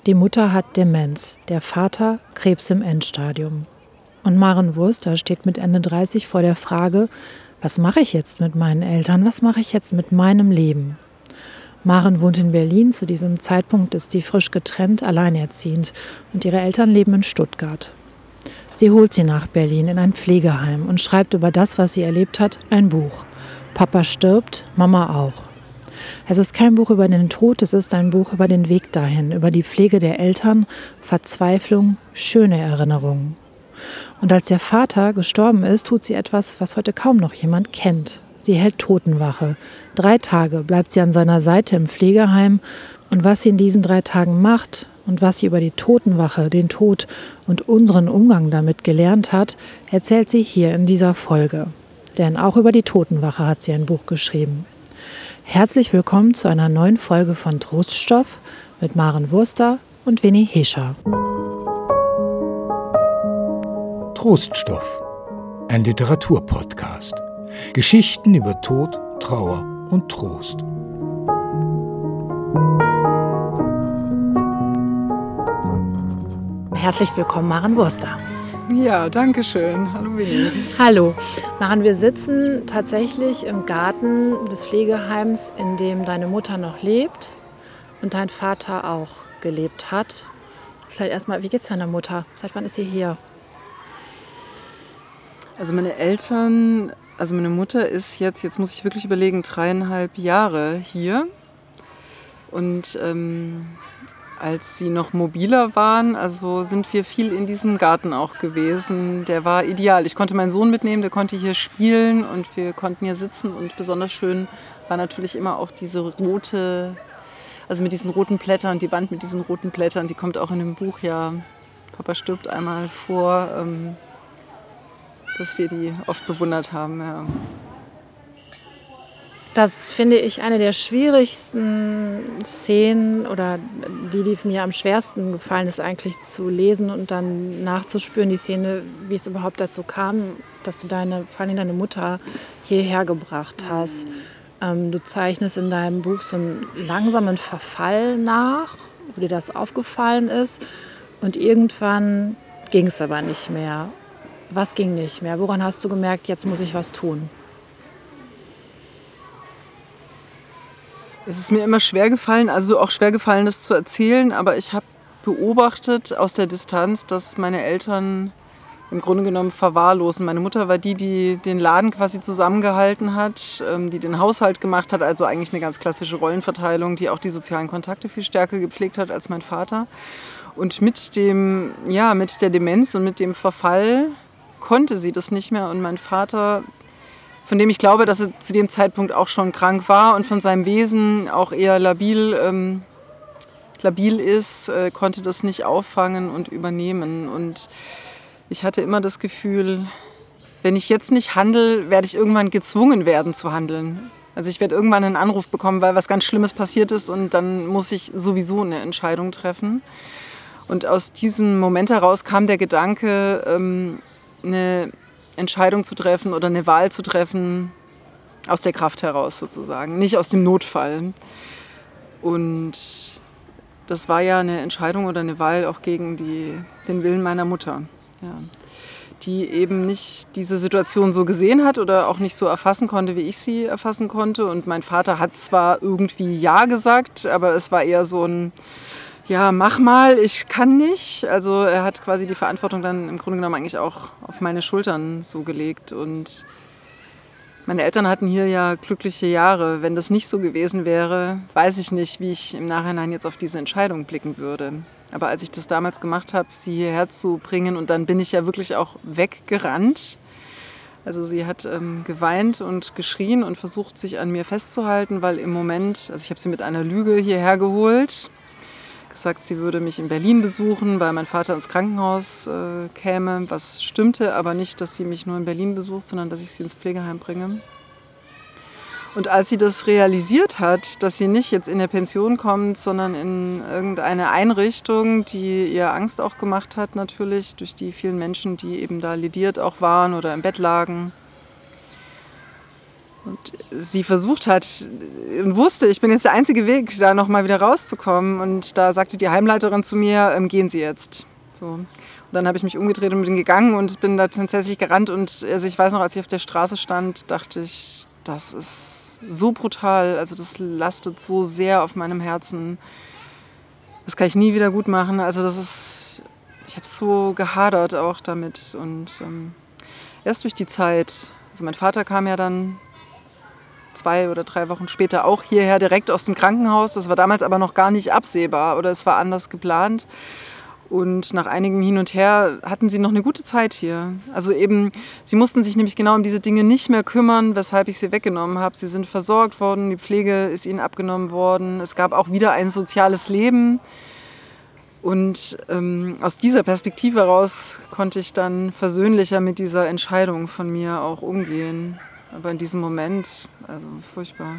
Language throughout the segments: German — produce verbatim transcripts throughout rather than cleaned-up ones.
Die Mutter hat Demenz, der Vater Krebs im Endstadium. Und Maren Wurster steht mit Ende dreißig vor der Frage, was mache ich jetzt mit meinen Eltern, was mache ich jetzt mit meinem Leben? Maren wohnt in Berlin, zu diesem Zeitpunkt ist sie frisch getrennt, alleinerziehend und ihre Eltern leben in Stuttgart. Sie holt sie nach Berlin in ein Pflegeheim und schreibt über das, was sie erlebt hat, ein Buch. Papa stirbt, Mama auch. Es ist kein Buch über den Tod, es ist ein Buch über den Weg dahin, über die Pflege der Eltern, Verzweiflung, schöne Erinnerungen. Und als der Vater gestorben ist, tut sie etwas, was heute kaum noch jemand kennt. Sie hält Totenwache. Drei Tage bleibt sie an seiner Seite im Pflegeheim. Und was sie in diesen drei Tagen macht und was sie über die Totenwache, den Tod und unseren Umgang damit gelernt hat, erzählt sie hier in dieser Folge. Denn auch über die Totenwache hat sie ein Buch geschrieben. Herzlich willkommen zu einer neuen Folge von Troststoff mit Maren Wurster und Winnie Hescher. Troststoff, ein Literaturpodcast. Geschichten über Tod, Trauer und Trost. Herzlich willkommen, Maren Wurster. Ja, danke schön. Hallo Winnie. Hallo. Maren, wir sitzen tatsächlich im Garten des Pflegeheims, in dem deine Mutter noch lebt und dein Vater auch gelebt hat. Vielleicht erstmal, wie geht's deiner Mutter? Seit wann ist sie hier? Also meine Eltern, also meine Mutter ist jetzt, jetzt muss ich wirklich überlegen, dreieinhalb Jahre hier. Und ähm, als sie noch mobiler waren, also sind wir viel in diesem Garten auch gewesen. Der war ideal. Ich konnte meinen Sohn mitnehmen, der konnte hier spielen und wir konnten hier sitzen. Und besonders schön war natürlich immer auch diese rote, also mit diesen roten Blättern, die Wand mit diesen roten Blättern, die kommt auch in dem Buch ja, Papa stirbt einmal vor, ähm, dass wir die oft bewundert haben. Ja. Das finde ich eine der schwierigsten Szenen oder die, die mir am schwersten gefallen ist, eigentlich zu lesen und dann nachzuspüren, die Szene, wie es überhaupt dazu kam, dass du deine, vor allem deine Mutter hierher gebracht hast. Mhm. Ähm, du zeichnest in deinem Buch so einen langsamen Verfall nach, wo dir das aufgefallen ist und irgendwann ging es aber nicht mehr. Was ging nicht mehr? Woran hast du gemerkt, jetzt muss ich was tun? Es ist mir immer schwer gefallen, also auch schwer gefallen, das zu erzählen, aber ich habe beobachtet aus der Distanz, dass meine Eltern im Grunde genommen verwahrlosen. Meine Mutter war die, die den Laden quasi zusammengehalten hat, die den Haushalt gemacht hat, also eigentlich eine ganz klassische Rollenverteilung, die auch die sozialen Kontakte viel stärker gepflegt hat als mein Vater. Und mit dem, ja, mit der Demenz und mit dem Verfall konnte sie das nicht mehr und mein Vater, von dem ich glaube, dass er zu dem Zeitpunkt auch schon krank war und von seinem Wesen auch eher labil, ähm, labil ist, äh, konnte das nicht auffangen und übernehmen. Und ich hatte immer das Gefühl, wenn ich jetzt nicht handle, werde ich irgendwann gezwungen werden zu handeln. Also ich werde irgendwann einen Anruf bekommen, weil was ganz Schlimmes passiert ist und dann muss ich sowieso eine Entscheidung treffen. Und aus diesem Moment heraus kam der Gedanke, ähm, eine Entscheidung zu treffen oder eine Wahl zu treffen aus der Kraft heraus sozusagen, nicht aus dem Notfall. Und das war ja eine Entscheidung oder eine Wahl auch gegen die, den Willen meiner Mutter, ja, die eben nicht diese Situation so gesehen hat oder auch nicht so erfassen konnte, wie ich sie erfassen konnte. Und mein Vater hat zwar irgendwie Ja gesagt, aber es war eher so ein ja, mach mal, ich kann nicht. Also er hat quasi die Verantwortung dann im Grunde genommen eigentlich auch auf meine Schultern so gelegt. Und meine Eltern hatten hier ja glückliche Jahre. Wenn das nicht so gewesen wäre, weiß ich nicht, wie ich im Nachhinein jetzt auf diese Entscheidung blicken würde. Aber als ich das damals gemacht habe, sie hierher zu bringen und dann bin ich ja wirklich auch weggerannt. Also sie hat ähm, geweint und geschrien und versucht, sich an mir festzuhalten, weil im Moment, also ich habe sie mit einer Lüge hierher geholt, gesagt, sie würde mich in Berlin besuchen, weil mein Vater ins Krankenhaus äh, käme, was stimmte, aber nicht, dass sie mich nur in Berlin besucht, sondern dass ich sie ins Pflegeheim bringe. Und als sie das realisiert hat, dass sie nicht jetzt in der Pension kommt, sondern in irgendeine Einrichtung, die ihr Angst auch gemacht hat natürlich, durch die vielen Menschen, die eben da lediert auch waren oder im Bett lagen, Und sie versucht hat und wusste, ich bin jetzt der einzige Weg, da nochmal wieder rauszukommen. Und da sagte die Heimleiterin zu mir, ähm, gehen Sie jetzt. So. Und dann habe ich mich umgedreht und bin gegangen und bin da tatsächlich gerannt. Und also ich weiß noch, als ich auf der Straße stand, dachte ich, das ist so brutal. Also das lastet so sehr auf meinem Herzen. Das kann ich nie wieder gut machen. Also das ist, ich habe so gehadert auch damit. Und ähm, erst durch die Zeit, also mein Vater kam ja dann zwei oder drei Wochen später auch hierher direkt aus dem Krankenhaus. Das war damals aber noch gar nicht absehbar oder es war anders geplant. Und nach einigem Hin und Her hatten sie noch eine gute Zeit hier. Also eben, sie mussten sich nämlich genau um diese Dinge nicht mehr kümmern, weshalb ich sie weggenommen habe. Sie sind versorgt worden, die Pflege ist ihnen abgenommen worden. Es gab auch wieder ein soziales Leben. Und ähm, aus dieser Perspektive heraus konnte ich dann versöhnlicher mit dieser Entscheidung von mir auch umgehen. Aber in diesem Moment, also furchtbar.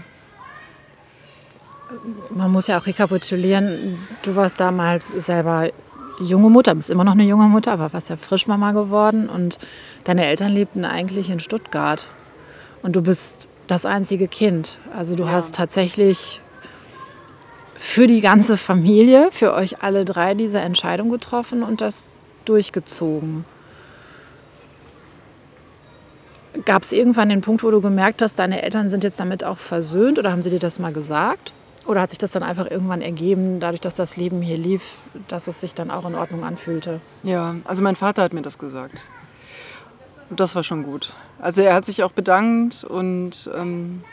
Man muss ja auch rekapitulieren, du warst damals selber junge Mutter, bist immer noch eine junge Mutter, aber warst ja Frischmama geworden und deine Eltern lebten eigentlich in Stuttgart. Und du bist das einzige Kind. Also du Ja. hast tatsächlich für die ganze Familie, für euch alle drei diese Entscheidung getroffen und das durchgezogen. Gab es irgendwann den Punkt, wo du gemerkt hast, deine Eltern sind jetzt damit auch versöhnt oder haben sie dir das mal gesagt? Oder hat sich das dann einfach irgendwann ergeben, dadurch, dass das Leben hier lief, dass es sich dann auch in Ordnung anfühlte? Ja, also mein Vater hat mir das gesagt. Und das war schon gut. Also er hat sich auch bedankt und ähm,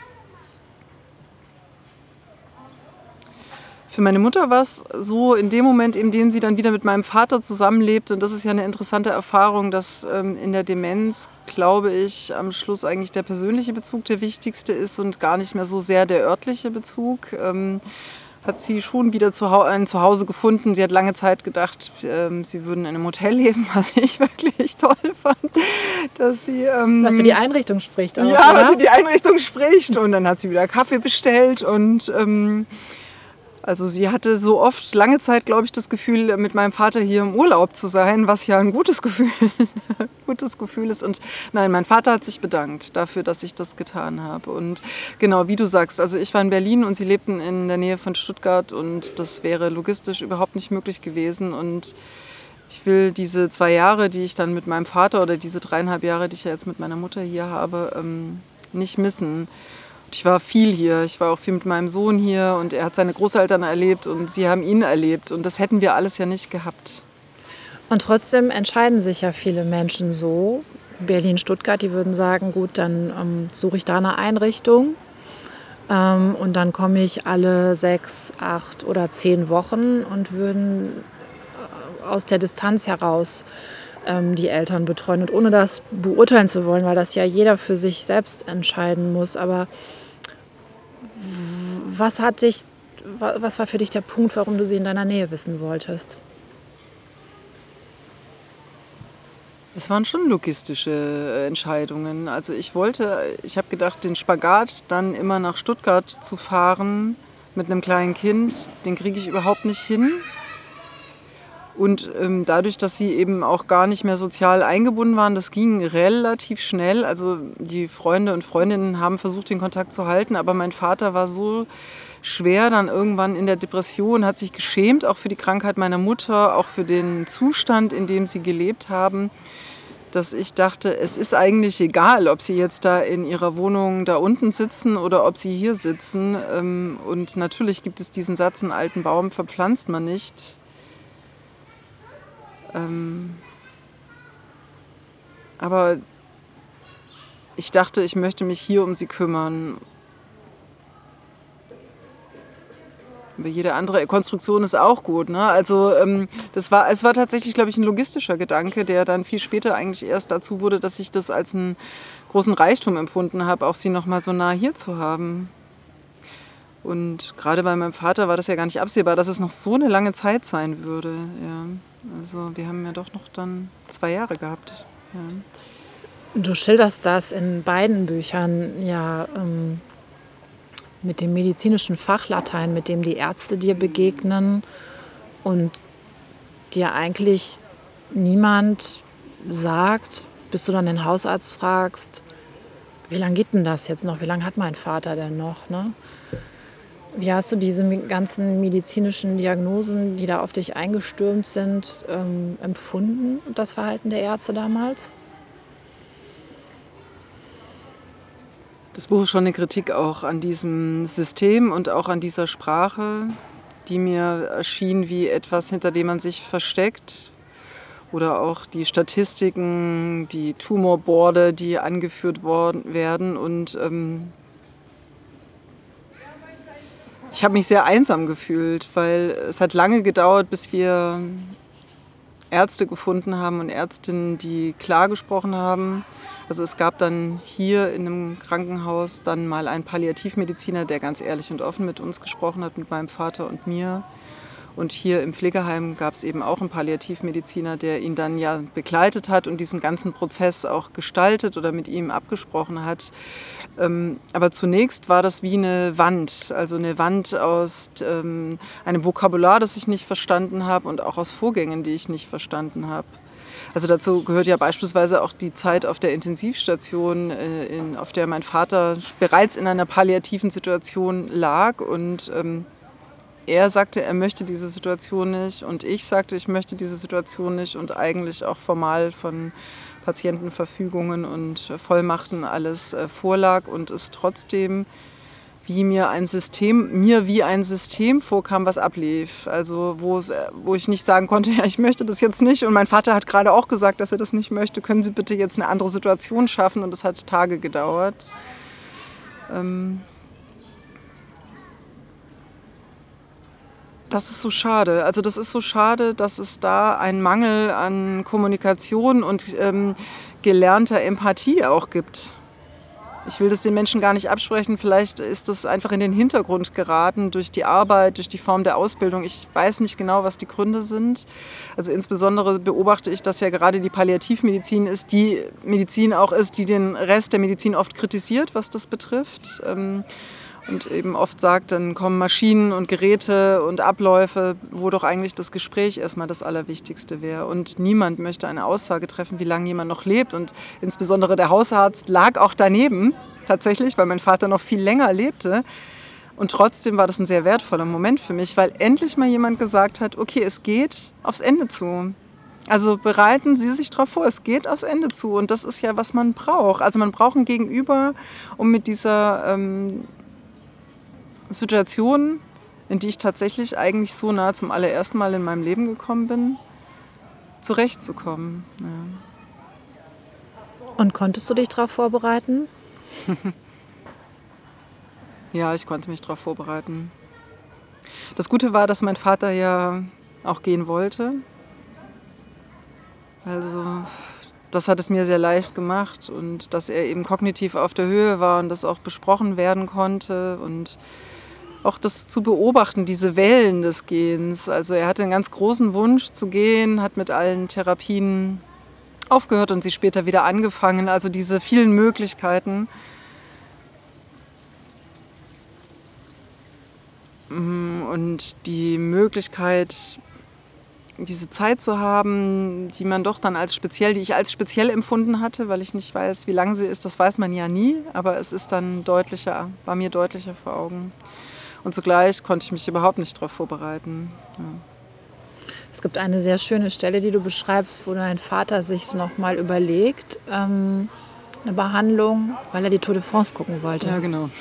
für meine Mutter war es so, in dem Moment, in dem sie dann wieder mit meinem Vater zusammenlebt, und das ist ja eine interessante Erfahrung, dass ähm, in der Demenz, glaube ich, am Schluss eigentlich der persönliche Bezug der wichtigste ist und gar nicht mehr so sehr der örtliche Bezug, ähm, hat sie schon wieder zu Hau- ein Zuhause gefunden. Sie hat lange Zeit gedacht, ähm, sie würden in einem Hotel leben, was ich wirklich toll fand. Dass sie, ähm, Was für die Einrichtung spricht auch, ja, oder? was für die Einrichtung spricht. Und dann hat sie wieder Kaffee bestellt und ähm, also sie hatte so oft, lange Zeit, glaube ich, das Gefühl, mit meinem Vater hier im Urlaub zu sein, was ja ein gutes Gefühl, gutes Gefühl ist. Und nein, mein Vater hat sich bedankt dafür, dass ich das getan habe. Und genau, wie du sagst, also ich war in Berlin und sie lebten in der Nähe von Stuttgart und das wäre logistisch überhaupt nicht möglich gewesen. Und ich will diese zwei Jahre, die ich dann mit meinem Vater oder diese dreieinhalb Jahre, die ich ja jetzt mit meiner Mutter hier habe, ähm, nicht missen. Ich war viel hier, ich war auch viel mit meinem Sohn hier und er hat seine Großeltern erlebt und sie haben ihn erlebt und das hätten wir alles ja nicht gehabt. Und trotzdem entscheiden sich ja viele Menschen so, Berlin, Stuttgart, die würden sagen, gut, dann ähm, suche ich da eine Einrichtung ähm, und dann komme ich alle sechs, acht oder zehn Wochen und würden äh, aus der Distanz heraus ähm, die Eltern betreuen. Und ohne das beurteilen zu wollen, weil das ja jeder für sich selbst entscheiden muss, aber was hat dich, was war für dich der Punkt, warum du sie in deiner Nähe wissen wolltest? Es waren schon logistische Entscheidungen. Also ich wollte, ich habe gedacht, den Spagat dann immer nach Stuttgart zu fahren mit einem kleinen Kind, den kriege ich überhaupt nicht hin. Und ähm, dadurch, dass sie eben auch gar nicht mehr sozial eingebunden waren, das ging relativ schnell. Also die Freunde und Freundinnen haben versucht, den Kontakt zu halten, aber mein Vater war so schwer dann irgendwann in der Depression, hat sich geschämt, auch für die Krankheit meiner Mutter, auch für den Zustand, in dem sie gelebt haben, dass ich dachte, es ist eigentlich egal, ob sie jetzt da in ihrer Wohnung da unten sitzen oder ob sie hier sitzen. Und natürlich gibt es diesen Satz, einen alten Baum verpflanzt man nicht. Aber ich dachte, ich möchte mich hier um sie kümmern. Aber jede andere Konstruktion ist auch gut, ne? Also ähm, das war, es war tatsächlich, glaube ich, ein logistischer Gedanke, der dann viel später eigentlich erst dazu wurde, dass ich das als einen großen Reichtum empfunden habe, auch sie noch mal so nah hier zu haben. Und gerade bei meinem Vater war das ja gar nicht absehbar, dass es noch so eine lange Zeit sein würde. Ja. Also wir haben ja doch noch dann zwei Jahre gehabt. Ja. Du schilderst das in beiden Büchern ja ähm, mit dem medizinischen Fachlatein, mit dem die Ärzte dir begegnen und dir eigentlich niemand sagt, bis du dann den Hausarzt fragst, Wie lange geht denn das jetzt noch? Wie lange hat mein Vater denn noch? Ne? Wie hast du diese ganzen medizinischen Diagnosen, die da auf dich eingestürmt sind, ähm, empfunden, das Verhalten der Ärzte damals? Das Buch ist schon eine Kritik auch an diesem System und auch an dieser Sprache, die mir erschien wie etwas, hinter dem man sich versteckt. Oder auch die Statistiken, die Tumorboarde, die angeführt worden werden. Und ähm, ich habe mich sehr einsam gefühlt, weil es hat lange gedauert, bis wir Ärzte gefunden haben und Ärztinnen, die klar gesprochen haben. Also es gab dann hier in einem Krankenhaus dann mal einen Palliativmediziner, der ganz ehrlich und offen mit uns gesprochen hat, mit meinem Vater und mir. Und hier im Pflegeheim gab es eben auch einen Palliativmediziner, der ihn dann ja begleitet hat und diesen ganzen Prozess auch gestaltet oder mit ihm abgesprochen hat. Ähm, aber zunächst war das wie eine Wand, also eine Wand aus ähm, einem Vokabular, das ich nicht verstanden habe und auch aus Vorgängen, die ich nicht verstanden habe. Also dazu gehört ja beispielsweise auch die Zeit auf der Intensivstation, äh, in, auf der mein Vater bereits in einer palliativen Situation lag und ähm, er sagte, er möchte diese Situation nicht und ich sagte, ich möchte diese Situation nicht und eigentlich auch formal von Patientenverfügungen und Vollmachten alles äh, vorlag und es trotzdem wie mir ein System, mir wie ein System vorkam, was ablief. Also wo, es, wo ich nicht sagen konnte, ja, ich möchte das jetzt nicht und mein Vater hat gerade auch gesagt, dass er das nicht möchte, können Sie bitte jetzt eine andere Situation schaffen und es hat Tage gedauert. Ähm Das ist so schade. Also das ist so schade, dass es da einen Mangel an Kommunikation und ähm, gelernter Empathie auch gibt. Ich will das den Menschen gar nicht absprechen. Vielleicht ist das einfach in den Hintergrund geraten durch die Arbeit, durch die Form der Ausbildung. Ich weiß nicht genau, was die Gründe sind. Also insbesondere beobachte ich, dass ja gerade die Palliativmedizin ist, die Medizin auch ist, die den Rest der Medizin oft kritisiert, was das betrifft. Ähm, Und eben oft sagt, dann kommen Maschinen und Geräte und Abläufe, wo doch eigentlich das Gespräch erstmal das Allerwichtigste wäre. Und niemand möchte eine Aussage treffen, wie lange jemand noch lebt. Und insbesondere der Hausarzt lag auch daneben, tatsächlich, weil mein Vater noch viel länger lebte. Und trotzdem war das ein sehr wertvoller Moment für mich, weil endlich mal jemand gesagt hat, okay, es geht aufs Ende zu. Also bereiten Sie sich darauf vor, es geht aufs Ende zu. Und das ist ja, was man braucht. Also man braucht ein Gegenüber, um mit dieser Ähm, Situationen, in die ich tatsächlich eigentlich so nah zum allerersten Mal in meinem Leben gekommen bin, zurechtzukommen. Ja. Und konntest du dich darauf vorbereiten? Ja, ich konnte mich darauf vorbereiten. Das Gute war, dass mein Vater ja auch gehen wollte. Also das hat es mir sehr leicht gemacht und dass er eben kognitiv auf der Höhe war und das auch besprochen werden konnte und auch das zu beobachten, diese Wellen des Gehens. Also er hatte einen ganz großen Wunsch zu gehen, hat mit allen Therapien aufgehört und sie später wieder angefangen. Also diese vielen Möglichkeiten. Und die Möglichkeit, diese Zeit zu haben, die man doch dann als speziell, die ich als speziell empfunden hatte, weil ich nicht weiß, wie lang sie ist, das weiß man ja nie, aber es ist dann deutlicher, war mir deutlicher vor Augen. Und zugleich konnte ich mich überhaupt nicht darauf vorbereiten. Ja. Es gibt eine sehr schöne Stelle, die du beschreibst, wo dein Vater sich noch mal überlegt, ähm, eine Behandlung, weil er die Tour de France gucken wollte. Ja, genau.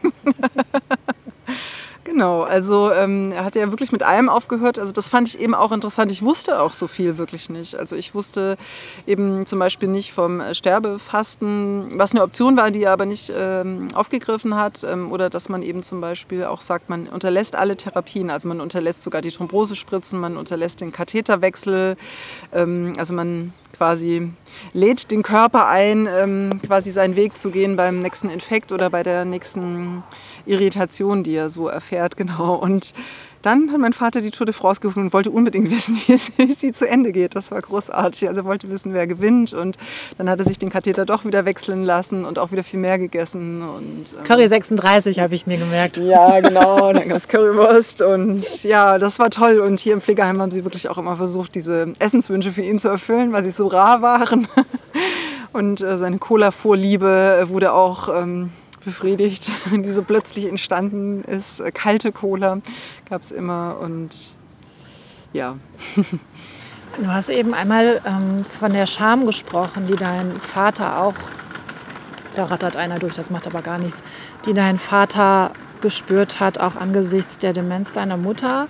Genau, also ähm, er hat ja wirklich mit allem aufgehört. Also das fand ich eben auch interessant. Ich wusste auch so viel wirklich nicht. Also ich wusste eben zum Beispiel nicht vom Sterbefasten, was eine Option war, die er aber nicht ähm, aufgegriffen hat. Ähm, oder dass man eben zum Beispiel auch sagt, man unterlässt alle Therapien. Also man unterlässt sogar die Thrombosespritzen, man unterlässt den Katheterwechsel. Ähm, also man quasi lädt den Körper ein, ähm, quasi seinen Weg zu gehen beim nächsten Infekt oder bei der nächsten Irritation, die er so erfährt. Genau. Und dann hat mein Vater die Tour de France geguckt und wollte unbedingt wissen, wie, es, wie sie zu Ende geht. Das war großartig. Also er wollte wissen, wer gewinnt. Und dann hat er sich den Katheter doch wieder wechseln lassen und auch wieder viel mehr gegessen. Und, ähm, Curry sechsunddreißig habe ich mir gemerkt. Ja, genau. Und dann gab es Currywurst. Und ja, das war toll. Und hier im Pflegeheim haben sie wirklich auch immer versucht, diese Essenswünsche für ihn zu erfüllen, weil sie so rar waren. Und äh, seine Cola-Vorliebe wurde auch ähm, befriedigt, die so plötzlich entstanden ist. Äh, kalte Cola gab es immer und ja. Du hast eben einmal ähm, von der Scham gesprochen, die dein Vater auch, da rattert einer durch, das macht aber gar nichts, die dein Vater gespürt hat, auch angesichts der Demenz deiner Mutter.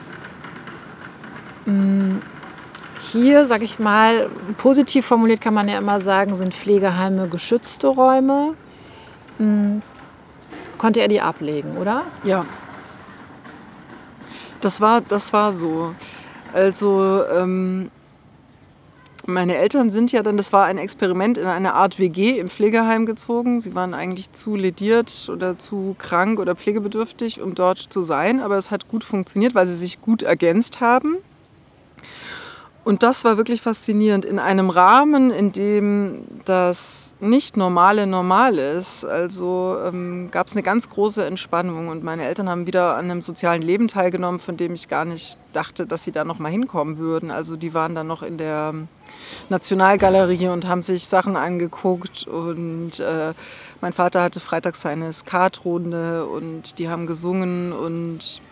Hier, sag ich mal, positiv formuliert kann man ja immer sagen, sind Pflegeheime geschützte Räume. Konnte er die ablegen, oder? Ja. Das war, das war so. Also ähm, meine Eltern sind ja dann, das war ein Experiment, in eine Art W G im Pflegeheim gezogen. Sie waren eigentlich zu lediert oder zu krank oder pflegebedürftig, um dort zu sein. Aber es hat gut funktioniert, weil sie sich gut ergänzt haben. Und das war wirklich faszinierend. In einem Rahmen, in dem das Nicht-Normale normal ist, also ähm, gab es eine ganz große Entspannung. Und meine Eltern haben wieder an einem sozialen Leben teilgenommen, von dem ich gar nicht dachte, dass sie da noch mal hinkommen würden. Also die waren dann noch in der Nationalgalerie und haben sich Sachen angeguckt. Und äh, mein Vater hatte freitags seine Skatrunde und die haben gesungen und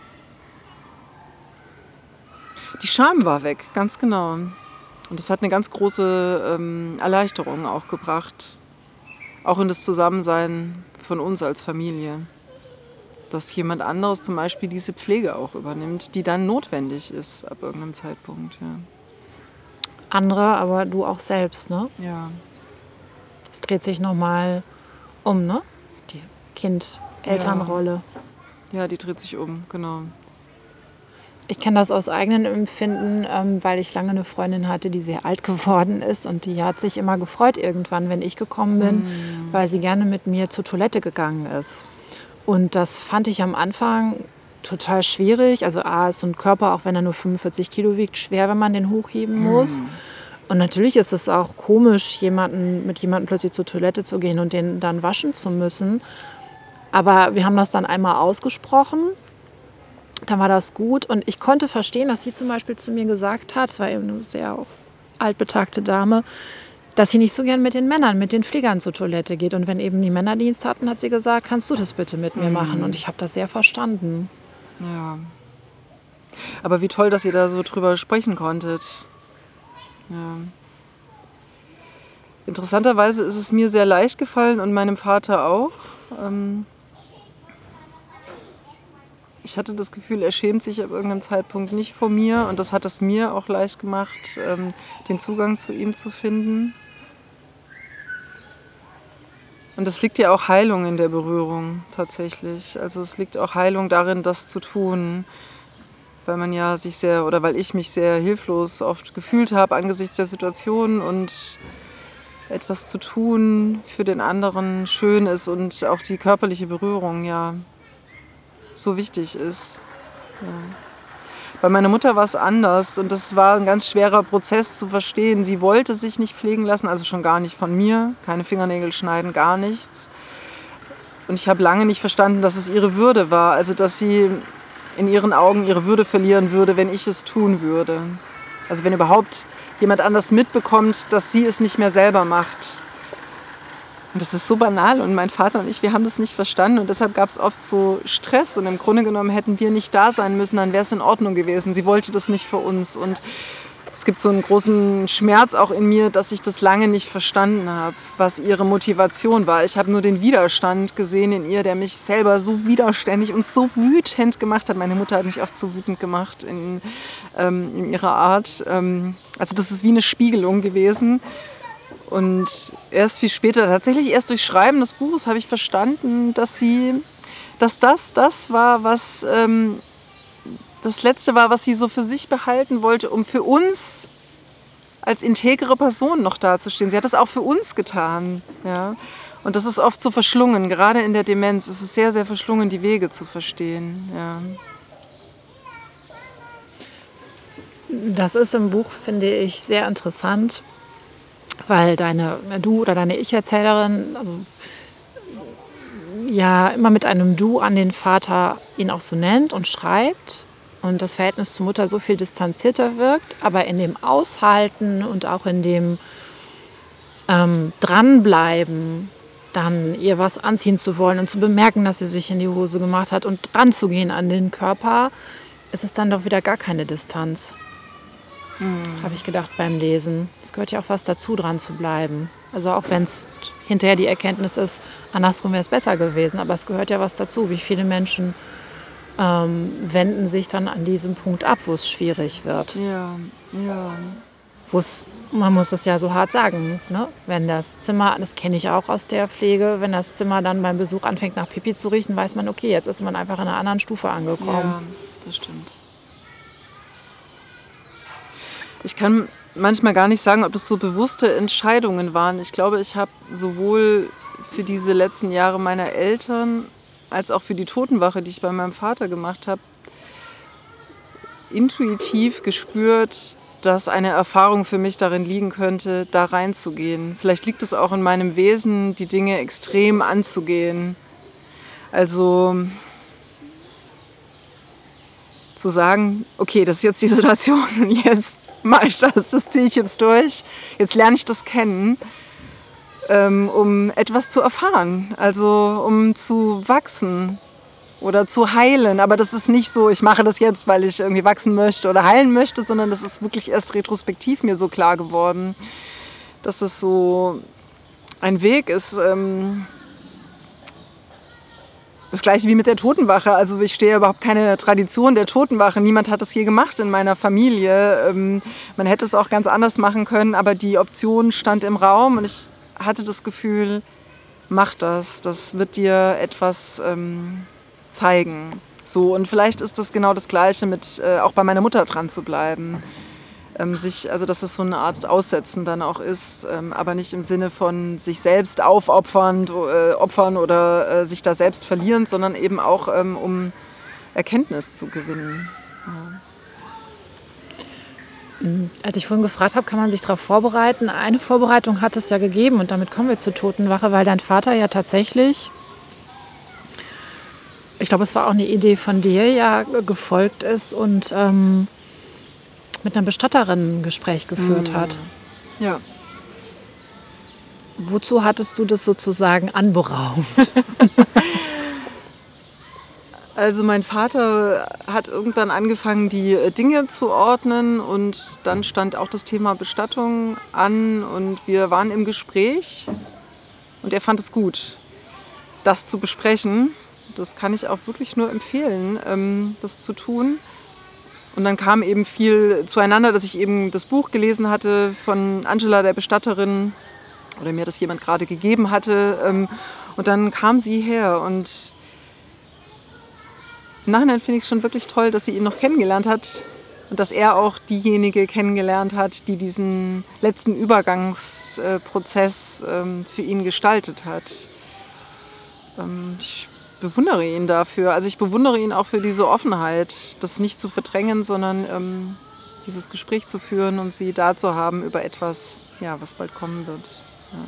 die Scham war weg, ganz genau. Und das hat eine ganz große ähm, Erleichterung auch gebracht. Auch in das Zusammensein von uns als Familie. Dass jemand anderes zum Beispiel diese Pflege auch übernimmt, die dann notwendig ist ab irgendeinem Zeitpunkt. Ja. Andere, aber du auch selbst, ne? Ja. Es dreht sich nochmal um, ne? Die Kind-Elternrolle. Ja. ja, die dreht sich um, genau. Ich kenne das aus eigenem Empfinden, ähm, weil ich lange eine Freundin hatte, die sehr alt geworden ist. Und die hat sich immer gefreut irgendwann, wenn ich gekommen bin, mm. weil sie gerne mit mir zur Toilette gegangen ist. Und das fand ich am Anfang total schwierig. Also A, ist so ein Körper, auch wenn er nur fünfundvierzig Kilo wiegt, schwer, wenn man den hochheben muss. Mm. Und natürlich ist es auch komisch, jemanden, mit jemandem plötzlich zur Toilette zu gehen und den dann waschen zu müssen. Aber wir haben das dann einmal ausgesprochen. Dann war das gut und ich konnte verstehen, dass sie zum Beispiel zu mir gesagt hat, es war eben eine sehr altbetagte Dame, dass sie nicht so gern mit den Männern, mit den Pflegern zur Toilette geht. Und wenn eben die Männer Dienst hatten, hat sie gesagt, kannst du das bitte mit mir machen? Und ich habe das sehr verstanden. Ja. Aber wie toll, dass ihr da so drüber sprechen konntet. Ja. Interessanterweise ist es mir sehr leicht gefallen und meinem Vater auch. Ähm Ich hatte das Gefühl, er schämt sich ab irgendeinem Zeitpunkt nicht vor mir. Und das hat es mir auch leicht gemacht, den Zugang zu ihm zu finden. Und es liegt ja auch Heilung in der Berührung tatsächlich. Also es liegt auch Heilung darin, das zu tun. Weil man ja sich sehr, oder weil ich mich sehr hilflos oft gefühlt habe angesichts der Situation. Und etwas zu tun für den anderen schön ist und auch die körperliche Berührung, ja, so wichtig ist. Ja. Bei meiner Mutter war es anders und das war ein ganz schwerer Prozess zu verstehen. Sie wollte sich nicht pflegen lassen, also schon gar nicht von mir, keine Fingernägel schneiden, gar nichts. Und ich habe lange nicht verstanden, dass es ihre Würde war, also dass sie in ihren Augen ihre Würde verlieren würde, wenn ich es tun würde. Also wenn überhaupt jemand anders mitbekommt, dass sie es nicht mehr selber macht. Und das ist so banal und mein Vater und ich, wir haben das nicht verstanden und deshalb gab es oft so Stress und im Grunde genommen hätten wir nicht da sein müssen, dann wäre es in Ordnung gewesen. Sie wollte das nicht für uns und es gibt so einen großen Schmerz auch in mir, dass ich das lange nicht verstanden habe, was ihre Motivation war. Ich habe nur den Widerstand gesehen in ihr, der mich selber so widerständig und so wütend gemacht hat. Meine Mutter hat mich oft so wütend gemacht in, ähm, in ihrer Art. Ähm, also das ist wie eine Spiegelung gewesen. Und erst viel später, tatsächlich erst durch Schreiben des Buches, habe ich verstanden, dass sie, dass das das war, was ähm, das Letzte war, was sie so für sich behalten wollte, um für uns als integere Person noch dazustehen. Sie hat das auch für uns getan. Ja? Und das ist oft so verschlungen, gerade in der Demenz ist es sehr, sehr verschlungen, die Wege zu verstehen. Ja. Das ist im Buch, finde ich, sehr interessant. Weil deine, du oder deine Ich-Erzählerin also, ja immer mit einem Du an den Vater ihn auch so nennt und schreibt und das Verhältnis zur Mutter so viel distanzierter wirkt, aber in dem Aushalten und auch in dem ähm, dranbleiben, dann ihr was anziehen zu wollen und zu bemerken, dass sie sich in die Hose gemacht hat und dran zu gehen an den Körper, ist es dann doch wieder gar keine Distanz. Mhm. Habe ich gedacht beim Lesen. Es gehört ja auch was dazu, dran zu bleiben. Also auch wenn es hinterher die Erkenntnis ist, andersrum wäre es besser gewesen, aber es gehört ja was dazu. Wie viele Menschen ähm, wenden sich dann an diesem Punkt ab, wo es schwierig wird. Ja, ja. Wo es, man muss es ja so hart sagen, ne? Wenn das Zimmer, das kenne ich auch aus der Pflege, wenn das Zimmer dann beim Besuch anfängt nach Pipi zu riechen, weiß man, okay, jetzt ist man einfach in einer anderen Stufe angekommen. Ja, das stimmt. Ich kann manchmal gar nicht sagen, ob das so bewusste Entscheidungen waren. Ich glaube, ich habe sowohl für diese letzten Jahre meiner Eltern als auch für die Totenwache, die ich bei meinem Vater gemacht habe, intuitiv gespürt, dass eine Erfahrung für mich darin liegen könnte, da reinzugehen. Vielleicht liegt es auch in meinem Wesen, die Dinge extrem anzugehen. Also zu sagen, okay, das ist jetzt die Situation und jetzt mache ich das, das ziehe ich jetzt durch, jetzt lerne ich das kennen, ähm, um etwas zu erfahren, also um zu wachsen oder zu heilen. Aber das ist nicht so, ich mache das jetzt, weil ich irgendwie wachsen möchte oder heilen möchte, sondern das ist wirklich erst retrospektiv mir so klar geworden, dass es so ein Weg ist, ähm, das Gleiche wie mit der Totenwache. Also ich stehe überhaupt keine Tradition der Totenwache. Niemand hat das je gemacht in meiner Familie. Ähm, man hätte es auch ganz anders machen können, aber die Option stand im Raum und ich hatte das Gefühl, mach das. Das wird dir etwas ähm, zeigen. So, und vielleicht ist das genau das Gleiche mit äh, auch bei meiner Mutter dran zu bleiben. Ähm, sich, also dass es so eine Art Aussetzen dann auch ist, ähm, aber nicht im Sinne von sich selbst aufopfern äh, opfern oder äh, sich da selbst verlieren, sondern eben auch ähm, um Erkenntnis zu gewinnen. Ja. Als ich vorhin gefragt habe, kann man sich darauf vorbereiten? Eine Vorbereitung hat es ja gegeben und damit kommen wir zur Totenwache, weil dein Vater ja tatsächlich, ich glaube, es war auch eine Idee von dir, ja gefolgt ist und ähm, mit einer Bestatterin ein Gespräch geführt hat. Ja. Wozu hattest du das sozusagen anberaumt? Also mein Vater hat irgendwann angefangen, die Dinge zu ordnen und dann stand auch das Thema Bestattung an und wir waren im Gespräch und er fand es gut, das zu besprechen. Das kann ich auch wirklich nur empfehlen, das zu tun. Und dann kam eben viel zueinander, dass ich eben das Buch gelesen hatte von Angela, der Bestatterin, oder mir das jemand gerade gegeben hatte. Und dann kam sie her. Und im Nachhinein finde ich es schon wirklich toll, dass sie ihn noch kennengelernt hat und dass er auch diejenige kennengelernt hat, die diesen letzten Übergangsprozess für ihn gestaltet hat. Ich bewundere ihn dafür. Also ich bewundere ihn auch für diese Offenheit, das nicht zu verdrängen, sondern ähm, dieses Gespräch zu führen und sie da zu haben über etwas, ja, was bald kommen wird. Ja.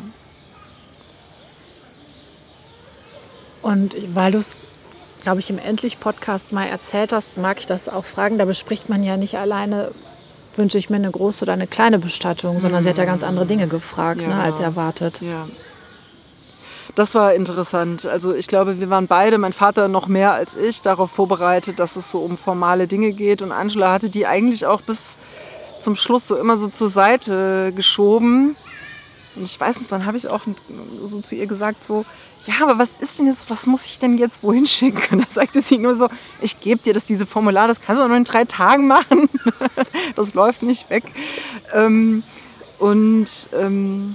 Und weil du es, glaube ich, im Endlich-Podcast mal erzählt hast, mag ich das auch fragen. Da bespricht man ja nicht alleine, wünsche ich mir eine große oder eine kleine Bestattung, sondern mhm. sie hat ja ganz andere Dinge gefragt, ja. ne, als erwartet. Ja. Das war interessant. Also ich glaube, wir waren beide, mein Vater noch mehr als ich, darauf vorbereitet, dass es so um formale Dinge geht. Und Angela hatte die eigentlich auch bis zum Schluss so immer so zur Seite geschoben. Und ich weiß nicht, dann habe ich auch so zu ihr gesagt, so, ja, aber was ist denn jetzt, was muss ich denn jetzt wohin schicken? Und da sagte sie nur so, ich gebe dir das, diese Formular, das kannst du auch nur in drei Tagen machen. Das läuft nicht weg. Ähm, und ähm,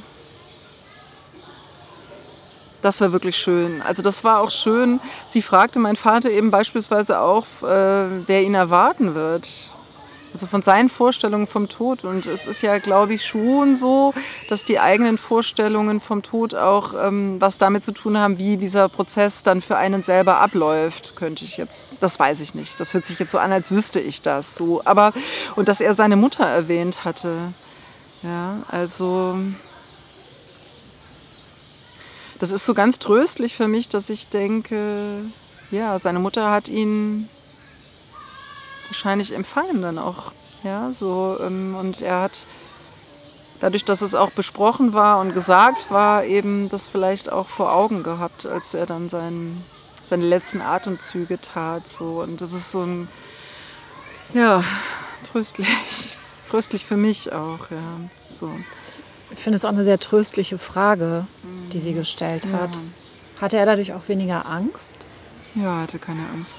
das war wirklich schön. Also das war auch schön. Sie fragte mein Vater eben beispielsweise auch, äh, wer ihn erwarten wird. Also von seinen Vorstellungen vom Tod. Und es ist ja, glaube ich, schon so, dass die eigenen Vorstellungen vom Tod auch ähm, was damit zu tun haben, wie dieser Prozess dann für einen selber abläuft, könnte ich jetzt, das weiß ich nicht. Das hört sich jetzt so an, als wüsste ich das so. Aber, und dass er seine Mutter erwähnt hatte. Ja, also das ist so ganz tröstlich für mich, dass ich denke, ja, seine Mutter hat ihn wahrscheinlich empfangen dann auch, ja, so, und er hat dadurch, dass es auch besprochen war und gesagt war, eben das vielleicht auch vor Augen gehabt, als er dann sein, seine letzten Atemzüge tat. So. Und das ist so ein, ja, tröstlich, tröstlich für mich auch. Ja. So. Ich finde es auch eine sehr tröstliche Frage, die sie gestellt hat. Ja. Hatte er dadurch auch weniger Angst? Ja, er hatte keine Angst.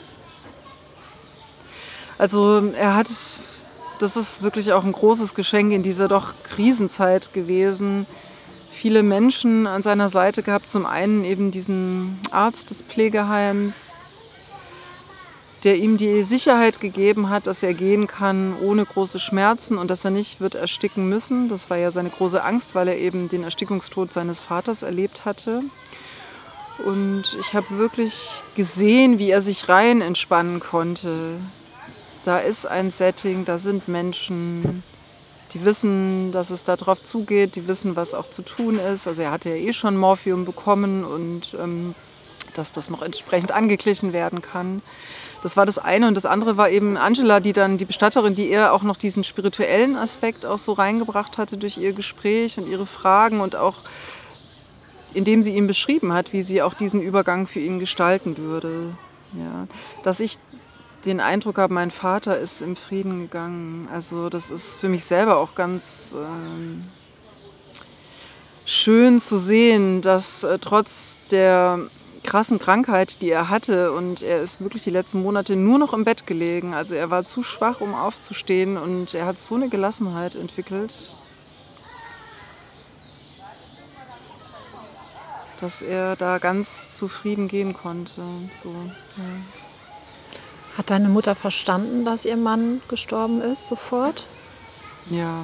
Also er hat, das ist wirklich auch ein großes Geschenk in dieser doch Krisenzeit gewesen, viele Menschen an seiner Seite gehabt. Zum einen eben diesen Arzt des Pflegeheims, der ihm die Sicherheit gegeben hat, dass er gehen kann ohne große Schmerzen und dass er nicht wird ersticken müssen. Das war ja seine große Angst, weil er eben den Erstickungstod seines Vaters erlebt hatte. Und ich habe wirklich gesehen, wie er sich rein entspannen konnte. Da ist ein Setting, da sind Menschen, die wissen, dass es da drauf zugeht, die wissen, was auch zu tun ist. Also er hatte ja eh schon Morphium bekommen und ähm, dass das noch entsprechend angeglichen werden kann. Das war das eine. Und das andere war eben Angela, die dann die Bestatterin, die eher auch noch diesen spirituellen Aspekt auch so reingebracht hatte durch ihr Gespräch und ihre Fragen und auch indem sie ihm beschrieben hat, wie sie auch diesen Übergang für ihn gestalten würde. Ja, dass ich den Eindruck habe, mein Vater ist im Frieden gegangen. Also das ist für mich selber auch ganz ähm, schön zu sehen, dass äh, trotz der krassen Krankheit, die er hatte, und er ist wirklich die letzten Monate nur noch im Bett gelegen. Also er war zu schwach, um aufzustehen, und er hat so eine Gelassenheit entwickelt, dass er da ganz zufrieden gehen konnte. So, ja. Hat deine Mutter verstanden, dass ihr Mann gestorben ist, sofort? Ja.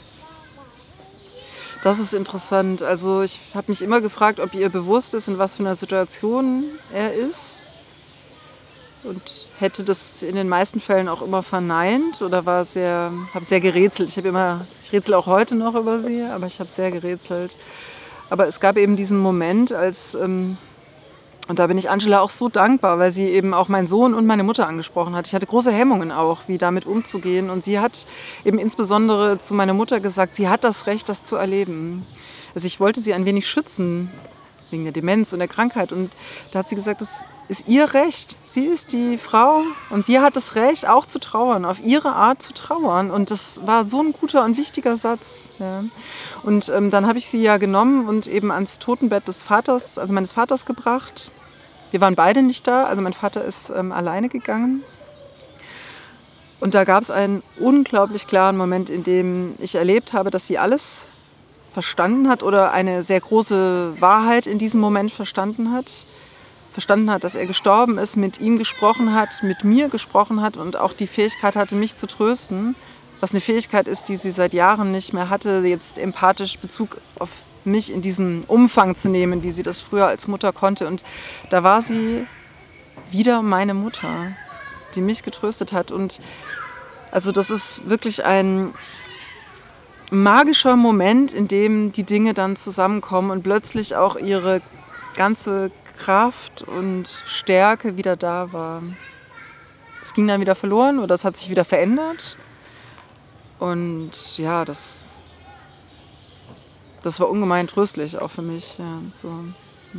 Das ist interessant. Also ich habe mich immer gefragt, ob ihr bewusst ist, in was für einer Situation er ist. Und hätte das in den meisten Fällen auch immer verneint oder war sehr, habe sehr gerätselt. Ich habe immer, ich rätsel auch heute noch über sie, aber ich habe sehr gerätselt. Aber es gab eben diesen Moment, als, ähm, und da bin ich Angela auch so dankbar, weil sie eben auch meinen Sohn und meine Mutter angesprochen hat. Ich hatte große Hemmungen auch, wie damit umzugehen. Und sie hat eben insbesondere zu meiner Mutter gesagt, sie hat das Recht, das zu erleben. Also ich wollte sie ein wenig schützen, wegen der Demenz und der Krankheit. Und da hat sie gesagt, das ist ihr Recht. Sie ist die Frau und sie hat das Recht, auch zu trauern, auf ihre Art zu trauern. Und das war so ein guter und wichtiger Satz. Ja. Und ähm, dann habe ich sie ja genommen und eben ans Totenbett des Vaters, also meines Vaters gebracht. Wir waren beide nicht da, also mein Vater ist ähm, alleine gegangen. Und da gab es einen unglaublich klaren Moment, in dem ich erlebt habe, dass sie alles verstanden hat oder eine sehr große Wahrheit in diesem Moment verstanden hat. Verstanden hat, dass er gestorben ist, mit ihm gesprochen hat, mit mir gesprochen hat und auch die Fähigkeit hatte, mich zu trösten. Was eine Fähigkeit ist, die sie seit Jahren nicht mehr hatte, jetzt empathisch Bezug auf mich in diesem Umfang zu nehmen, wie sie das früher als Mutter konnte. Und da war sie wieder meine Mutter, die mich getröstet hat. Und also das ist wirklich ein magischer Moment, in dem die Dinge dann zusammenkommen und plötzlich auch ihre ganze Kraft und Stärke wieder da war. Es ging dann wieder verloren oder es hat sich wieder verändert. Und ja, das, das war ungemein tröstlich auch für mich. Ja, so, ja.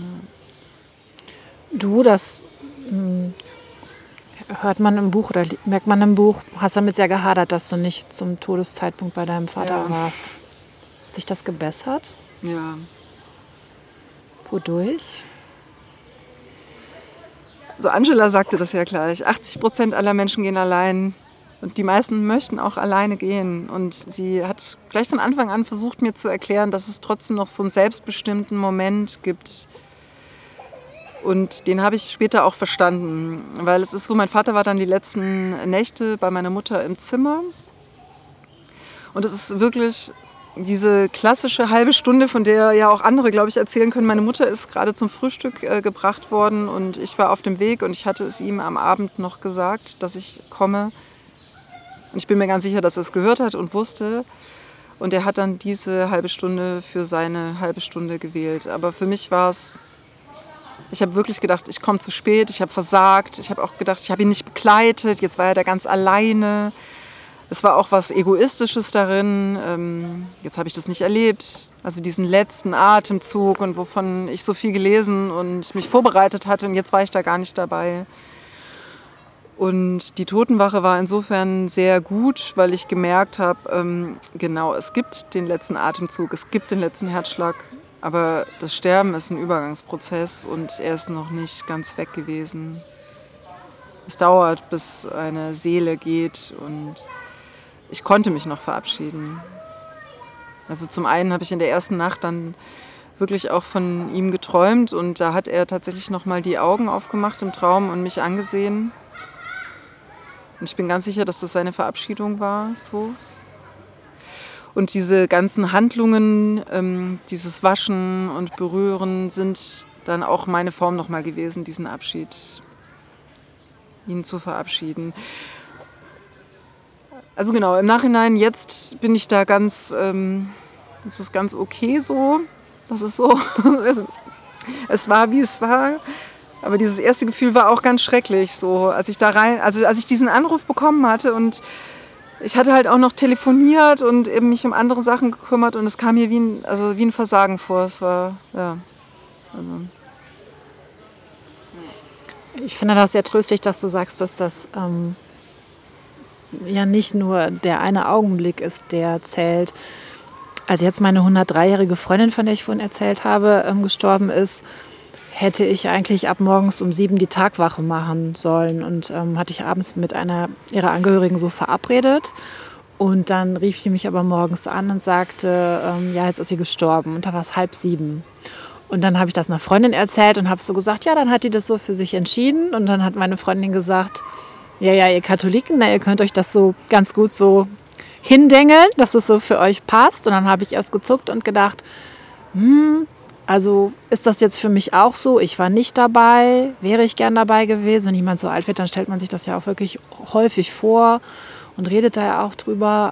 Du, das mh, hört man im Buch oder merkt man im Buch, hast damit sehr gehadert, dass du nicht zum Todeszeitpunkt bei deinem Vater ja. warst. Hat sich das gebessert? Ja. Wodurch? Also Angela sagte das ja gleich. achtzig Prozent aller Menschen gehen allein. Und die meisten möchten auch alleine gehen. Und sie hat gleich von Anfang an versucht, mir zu erklären, dass es trotzdem noch so einen selbstbestimmten Moment gibt. Und den habe ich später auch verstanden. Weil es ist so, mein Vater war dann die letzten Nächte bei meiner Mutter im Zimmer. Und es ist wirklich diese klassische halbe Stunde, von der ja auch andere, glaube ich, erzählen können. Meine Mutter ist gerade zum Frühstück äh, gebracht worden und ich war auf dem Weg und ich hatte es ihm am Abend noch gesagt, dass ich komme. Und ich bin mir ganz sicher, dass er es gehört hat und wusste. Und er hat dann diese halbe Stunde für seine halbe Stunde gewählt. Aber für mich war es, ich habe wirklich gedacht, ich komme zu spät, ich habe versagt. Ich habe auch gedacht, ich habe ihn nicht begleitet, jetzt war er da ganz alleine. es war auch was Egoistisches darin. Ähm, jetzt habe ich das nicht erlebt. Also diesen letzten Atemzug und wovon ich so viel gelesen und mich vorbereitet hatte und jetzt war ich da gar nicht dabei. Und die Totenwache war insofern sehr gut, weil ich gemerkt habe, ähm, genau, es gibt den letzten Atemzug, es gibt den letzten Herzschlag, aber das Sterben ist ein Übergangsprozess und er ist noch nicht ganz weg gewesen. Es dauert, bis eine Seele geht und ich konnte mich noch verabschieden. Also zum einen habe ich in der ersten Nacht dann wirklich auch von ihm geträumt und da hat er tatsächlich noch mal die Augen aufgemacht im Traum und mich angesehen. Und ich bin ganz sicher, dass das seine Verabschiedung war, so. Und diese ganzen Handlungen, ähm, dieses Waschen und Berühren sind dann auch meine Form noch mal gewesen, diesen Abschied, ihn zu verabschieden. Also genau, im Nachhinein, jetzt bin ich da ganz, ähm, das ist ganz okay so. Das ist so, es, es war, wie es war. Aber dieses erste Gefühl war auch ganz schrecklich, so, als ich da rein, also als ich diesen Anruf bekommen hatte und ich hatte halt auch noch telefoniert und eben mich um andere Sachen gekümmert und es kam mir wie ein, also wie ein Versagen vor. Es war, ja, also. Ich finde das sehr tröstlich, dass du sagst, dass das ähm, ja nicht nur der eine Augenblick ist, der zählt. Als jetzt meine hundertdreijährige Freundin, von der ich vorhin erzählt habe, ähm, gestorben ist, hätte ich eigentlich ab morgens um sieben die Tagwache machen sollen. Und ähm, hatte ich abends mit einer ihrer Angehörigen so verabredet. Und dann rief sie mich aber morgens an und sagte, ähm, ja, jetzt ist sie gestorben. Und da war es halb sieben. Und dann habe ich das einer Freundin erzählt und habe so gesagt, ja, dann hat die das so für sich entschieden. Und dann hat meine Freundin gesagt, ja, ja, ihr Katholiken, na, ihr könnt euch das so ganz gut so hindengeln, dass es so für euch passt. Und dann habe ich erst gezuckt und gedacht, hm, also ist das jetzt für mich auch so? Ich war nicht dabei, wäre ich gern dabei gewesen. Wenn jemand so alt wird, dann stellt man sich das ja auch wirklich häufig vor und redet da ja auch drüber.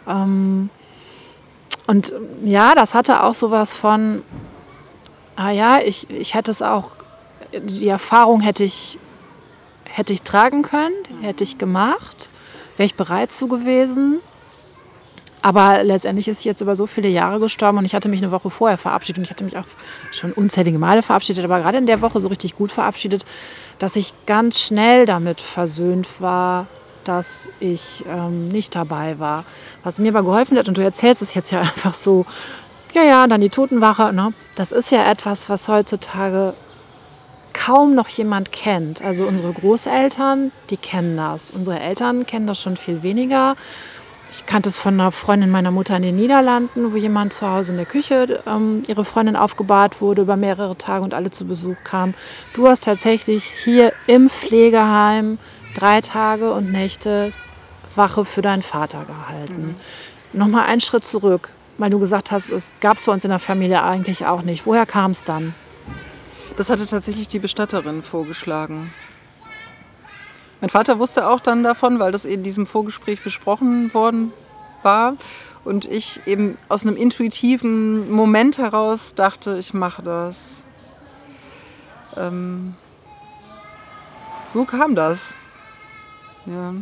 Und ja, das hatte auch sowas von, ah ja, ich, ich hätte es auch, die Erfahrung hätte ich, hätte ich tragen können, hätte ich gemacht, wäre ich bereit zu gewesen. Aber letztendlich ist sie jetzt über so viele Jahre gestorben und ich hatte mich eine Woche vorher verabschiedet und ich hatte mich auch schon unzählige Male verabschiedet, aber gerade in der Woche so richtig gut verabschiedet, dass ich ganz schnell damit versöhnt war, dass ich ähm, nicht dabei war. Was mir aber geholfen hat, und du erzählst es jetzt ja einfach so, ja, ja, dann die Totenwache, ne? Das ist ja etwas, was heutzutage kaum noch jemand kennt. Also unsere Großeltern, die kennen das. Unsere Eltern kennen das schon viel weniger. Ich kannte es von einer Freundin meiner Mutter in den Niederlanden, wo jemand zu Hause in der Küche ähm, ihre Freundin aufgebahrt wurde über mehrere Tage und alle zu Besuch kamen. Du hast tatsächlich hier im Pflegeheim drei Tage und Nächte Wache für deinen Vater gehalten. Mhm. Nochmal einen Schritt zurück, weil du gesagt hast, es gab es bei uns in der Familie eigentlich auch nicht. Woher kam es dann? Das hatte tatsächlich die Bestatterin vorgeschlagen. Mein Vater wusste auch dann davon, weil das in diesem Vorgespräch besprochen worden war. Und ich eben aus einem intuitiven Moment heraus dachte, ich mache das. Ähm, so kam das. Ja.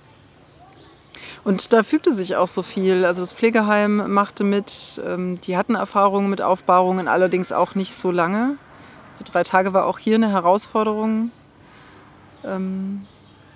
Und da fügte sich auch so viel. Also das Pflegeheim machte mit, ähm, die hatten Erfahrungen mit Aufbahrungen, allerdings auch nicht so lange. So drei Tage war auch hier eine Herausforderung. Ähm,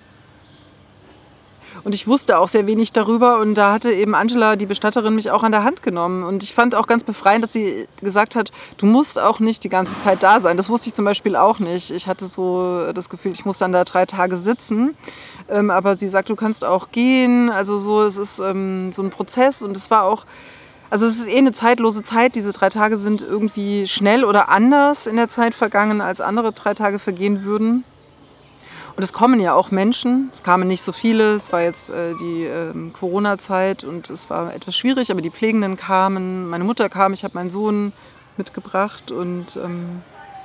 Und ich wusste auch sehr wenig darüber und da hatte eben Angela, die Bestatterin, mich auch an der Hand genommen. Und ich fand auch ganz befreiend, dass sie gesagt hat, du musst auch nicht die ganze Zeit da sein. Das wusste ich zum Beispiel auch nicht. Ich hatte so das Gefühl, ich muss dann da drei Tage sitzen. Ähm, aber sie sagt, du kannst auch gehen. Also so, es ist ähm, so ein Prozess und es war auch, also es ist eh eine zeitlose Zeit. Diese drei Tage sind irgendwie schnell oder anders in der Zeit vergangen, als andere drei Tage vergehen würden. Und es kommen ja auch Menschen, es kamen nicht so viele, es war jetzt äh, die äh, Corona-Zeit und es war etwas schwierig, aber die Pflegenden kamen, meine Mutter kam, ich habe meinen Sohn mitgebracht und ähm,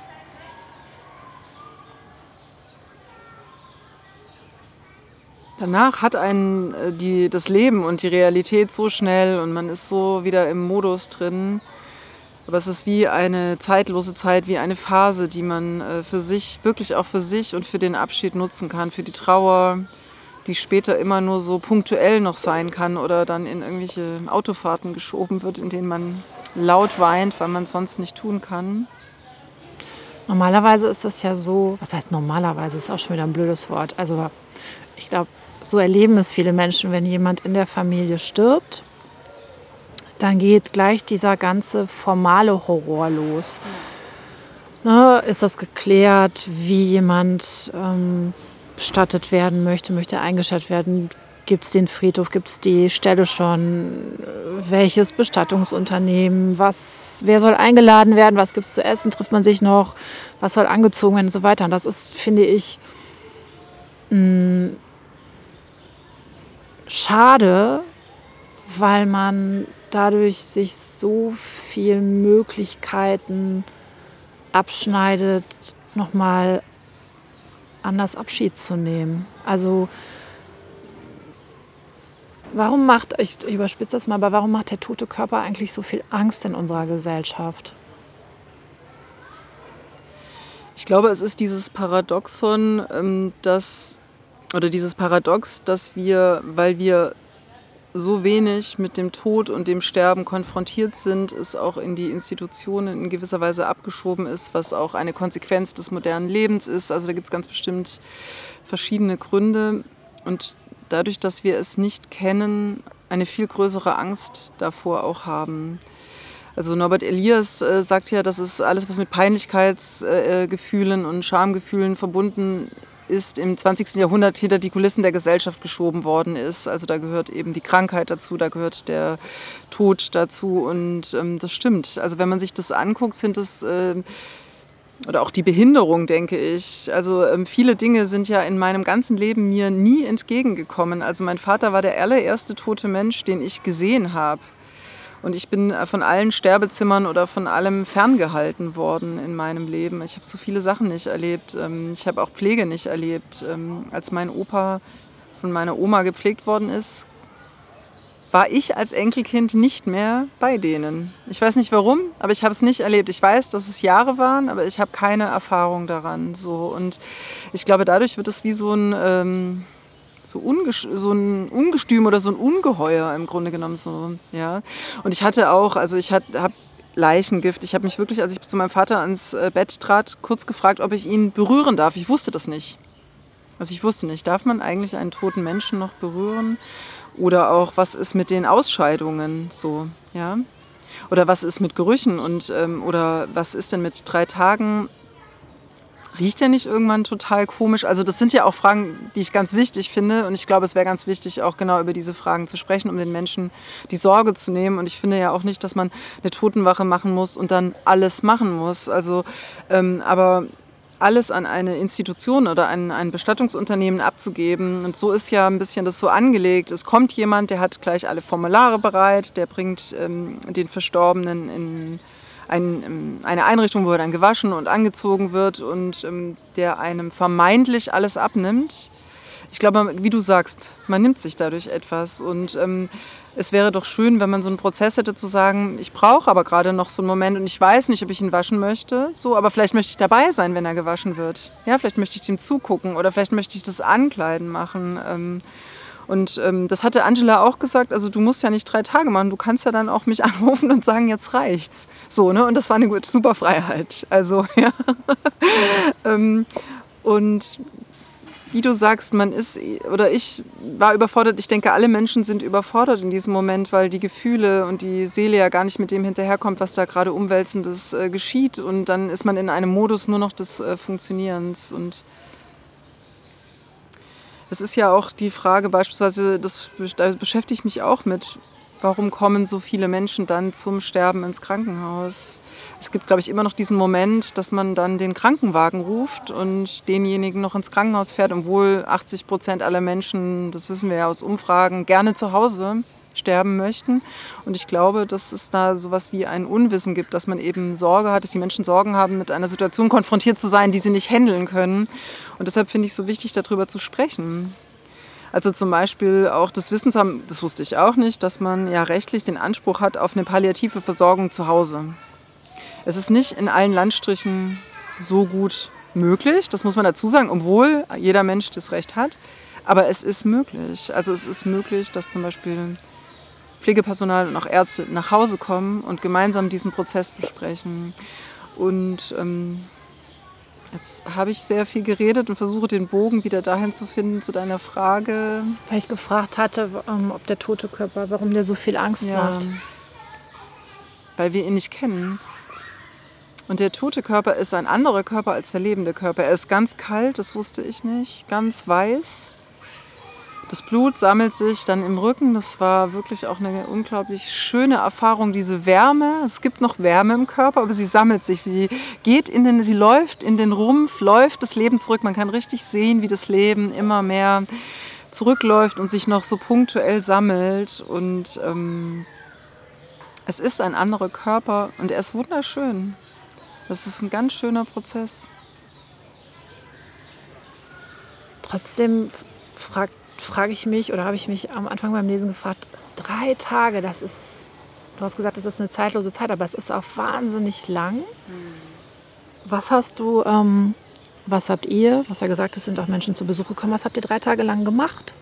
danach hat einen äh, die, das Leben und die Realität so schnell und man ist so wieder im Modus drin. Aber es ist wie eine zeitlose Zeit, wie eine Phase, die man für sich, wirklich auch für sich und für den Abschied nutzen kann, für die Trauer, die später immer nur so punktuell noch sein kann oder dann in irgendwelche Autofahrten geschoben wird, in denen man laut weint, weil man es sonst nicht tun kann. Normalerweise ist das ja so, was heißt normalerweise, ist auch schon wieder ein blödes Wort. Also ich glaube, so erleben es viele Menschen, wenn jemand in der Familie stirbt, dann geht gleich dieser ganze formale Horror los. Ne, ist das geklärt, wie jemand ähm, bestattet werden möchte, möchte eingeschätzt werden? Gibt es den Friedhof, gibt es die Stelle schon? Welches Bestattungsunternehmen? Was, wer soll eingeladen werden? Was gibt es zu essen? Trifft man sich noch? Was soll angezogen werden und so weiter? Und das ist, finde ich, mh, schade, weil man dadurch sich so viele Möglichkeiten abschneidet, nochmal anders Abschied zu nehmen. Also warum macht, ich überspitze das mal, aber warum macht der tote Körper eigentlich so viel Angst in unserer Gesellschaft? Ich glaube, es ist dieses Paradoxon, dass, oder dieses Paradox, dass wir, weil wir so wenig mit dem Tod und dem Sterben konfrontiert sind, es auch in die Institutionen in gewisser Weise abgeschoben ist, was auch eine Konsequenz des modernen Lebens ist. Also da gibt es ganz bestimmt verschiedene Gründe und dadurch, dass wir es nicht kennen, eine viel größere Angst davor auch haben. Also Norbert Elias äh, sagt ja, dass es alles, was mit Peinlichkeitsgefühlen äh, und Schamgefühlen verbunden ist, im zwanzigsten Jahrhundert hinter die Kulissen der Gesellschaft geschoben worden ist. Also da gehört eben die Krankheit dazu, da gehört der Tod dazu und ähm, das stimmt. Also wenn man sich das anguckt, sind es, äh, oder auch die Behinderung, denke ich, also ähm, viele Dinge sind ja in meinem ganzen Leben mir nie entgegengekommen. Also mein Vater war der allererste tote Mensch, den ich gesehen habe. Und ich bin von allen Sterbezimmern oder von allem ferngehalten worden in meinem Leben. Ich habe so viele Sachen nicht erlebt. Ich habe auch Pflege nicht erlebt. Als mein Opa von meiner Oma gepflegt worden ist, war ich als Enkelkind nicht mehr bei denen. Ich weiß nicht warum, aber ich habe es nicht erlebt. Ich weiß, dass es Jahre waren, aber ich habe keine Erfahrung daran. So. Und ich glaube, dadurch wird es wie so ein... Ähm, So, so ein Ungestüm oder so ein Ungeheuer im Grunde genommen. So, ja. Und ich hatte auch, also ich habe Leichengift. Ich habe mich wirklich, als ich zu meinem Vater ans Bett trat, kurz gefragt, ob ich ihn berühren darf. Ich wusste das nicht. Also ich wusste nicht, darf man eigentlich einen toten Menschen noch berühren? Oder auch, was ist mit den Ausscheidungen so, ja? Oder was ist mit Gerüchen? Und, ähm, oder was ist denn mit drei Tagen... Riecht der nicht irgendwann total komisch? Also das sind ja auch Fragen, die ich ganz wichtig finde. Und ich glaube, es wäre ganz wichtig, auch genau über diese Fragen zu sprechen, um den Menschen die Sorge zu nehmen. Und ich finde ja auch nicht, dass man eine Totenwache machen muss und dann alles machen muss. Also, ähm, aber alles an eine Institution oder an ein Bestattungsunternehmen abzugeben. Und so ist ja ein bisschen das so angelegt. Es kommt jemand, der hat gleich alle Formulare bereit, der bringt ähm, den Verstorbenen in... Ein, eine Einrichtung, wo er dann gewaschen und angezogen wird und ähm, der einem vermeintlich alles abnimmt. Ich glaube, wie du sagst, man nimmt sich dadurch etwas und ähm, es wäre doch schön, wenn man so einen Prozess hätte zu sagen, ich brauche aber gerade noch so einen Moment und ich weiß nicht, ob ich ihn waschen möchte, so, aber vielleicht möchte ich dabei sein, wenn er gewaschen wird. Ja, vielleicht möchte ich dem zugucken oder vielleicht möchte ich das Ankleiden machen. Ähm, Und ähm, das hatte Angela auch gesagt, also du musst ja nicht drei Tage machen, du kannst ja dann auch mich anrufen und sagen, jetzt reicht's. So, ne? Und das war eine gute, super Freiheit. Also, ja. ähm, und wie du sagst, man ist, oder ich war überfordert, ich denke, alle Menschen sind überfordert in diesem Moment, weil die Gefühle und die Seele ja gar nicht mit dem hinterherkommt, was da gerade Umwälzendes äh, geschieht. Und dann ist man in einem Modus nur noch des äh, Funktionierens und es ist ja auch die Frage beispielsweise, das, da beschäftige ich mich auch mit, warum kommen so viele Menschen dann zum Sterben ins Krankenhaus? Es gibt, glaube ich, immer noch diesen Moment, dass man dann den Krankenwagen ruft und denjenigen noch ins Krankenhaus fährt, obwohl achtzig Prozent aller Menschen, das wissen wir ja aus Umfragen, gerne zu Hause sterben möchten. Und ich glaube, dass es da sowas wie ein Unwissen gibt, dass man eben Sorge hat, dass die Menschen Sorgen haben, mit einer Situation konfrontiert zu sein, die sie nicht handeln können. Und deshalb finde ich es so wichtig, darüber zu sprechen. Also zum Beispiel auch das Wissen zu haben, das wusste ich auch nicht, dass man ja rechtlich den Anspruch hat auf eine palliative Versorgung zu Hause. Es ist nicht in allen Landstrichen so gut möglich, das muss man dazu sagen, obwohl jeder Mensch das Recht hat. Aber es ist möglich. Also es ist möglich, dass zum Beispiel Pflegepersonal und auch Ärzte nach Hause kommen und gemeinsam diesen Prozess besprechen. Und ähm, jetzt habe ich sehr viel geredet und versuche den Bogen wieder dahin zu finden zu deiner Frage. Weil ich gefragt hatte, ob der tote Körper, warum der so viel Angst Ja, macht. weil wir ihn nicht kennen. Und der tote Körper ist ein anderer Körper als der lebende Körper. Er ist ganz kalt, das wusste ich nicht, ganz weiß. Das Blut sammelt sich dann im Rücken. Das war wirklich auch eine unglaublich schöne Erfahrung, diese Wärme. Es gibt noch Wärme im Körper, aber sie sammelt sich. Sie geht in den, sie läuft in den Rumpf, läuft das Leben zurück. Man kann richtig sehen, wie das Leben immer mehr zurückläuft und sich noch so punktuell sammelt. Und ähm, es ist ein anderer Körper und er ist wunderschön. Das ist ein ganz schöner Prozess. Trotzdem fragt frage ich mich oder habe ich mich am Anfang beim Lesen gefragt, drei Tage, das ist, du hast gesagt, das ist eine zeitlose Zeit, aber es ist auch wahnsinnig lang. Mhm. Was hast du, ähm, was habt ihr, du hast ja gesagt, es sind auch Menschen zu Besuch gekommen, was habt ihr drei Tage lang gemacht?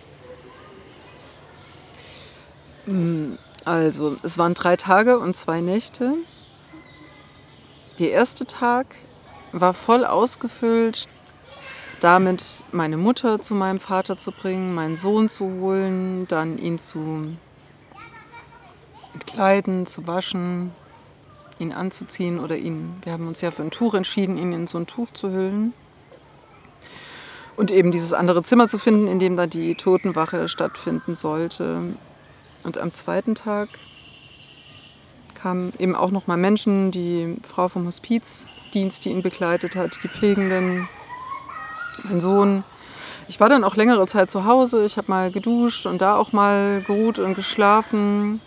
Also, es waren drei Tage und zwei Nächte. Der erste Tag war voll ausgefüllt, damit meine Mutter zu meinem Vater zu bringen, meinen Sohn zu holen, dann ihn zu entkleiden, zu waschen, ihn anzuziehen oder ihn, wir haben uns ja für ein Tuch entschieden, ihn in so ein Tuch zu hüllen. Und eben dieses andere Zimmer zu finden, in dem dann die Totenwache stattfinden sollte. Und am zweiten Tag kamen eben auch noch mal Menschen, die Frau vom Hospizdienst, die ihn begleitet hat, die Pflegenden, mein Sohn. Ich war dann auch längere Zeit zu Hause. Ich habe mal geduscht und da auch mal geruht und geschlafen.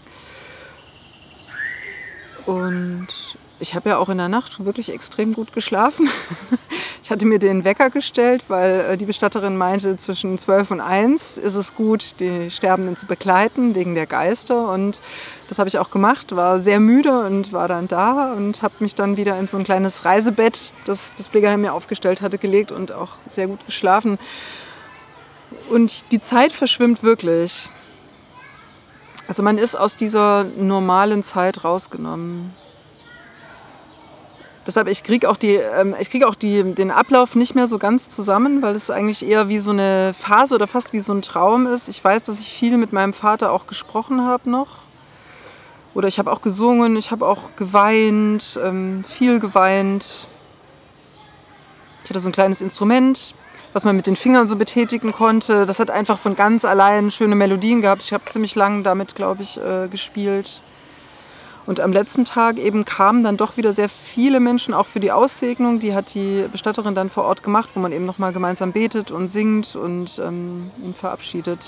Und ich habe ja auch in der Nacht wirklich extrem gut geschlafen. Ich hatte mir den Wecker gestellt, weil die Bestatterin meinte, zwischen zwölf und eins ist es gut, die Sterbenden zu begleiten, wegen der Geister. Und das habe ich auch gemacht, war sehr müde und war dann da und habe mich dann wieder in so ein kleines Reisebett, das das Pflegeheim mir aufgestellt hatte, gelegt und auch sehr gut geschlafen. Und die Zeit verschwimmt wirklich. Also man ist aus dieser normalen Zeit rausgenommen. Deshalb, ich kriege auch, die, ähm, ich krieg auch die, den Ablauf nicht mehr so ganz zusammen, weil es eigentlich eher wie so eine Phase oder fast wie so ein Traum ist. Ich weiß, dass ich viel mit meinem Vater auch gesprochen habe noch. Oder ich habe auch gesungen, ich habe auch geweint, ähm, viel geweint. Ich hatte so ein kleines Instrument, was man mit den Fingern so betätigen konnte. Das hat einfach von ganz allein schöne Melodien gehabt. Ich habe ziemlich lange damit, glaube ich, äh, gespielt. Und am letzten Tag eben kamen dann doch wieder sehr viele Menschen, auch für die Aussegnung. Die hat die Bestatterin dann vor Ort gemacht, wo man eben nochmal gemeinsam betet und singt und ähm, ihn verabschiedet.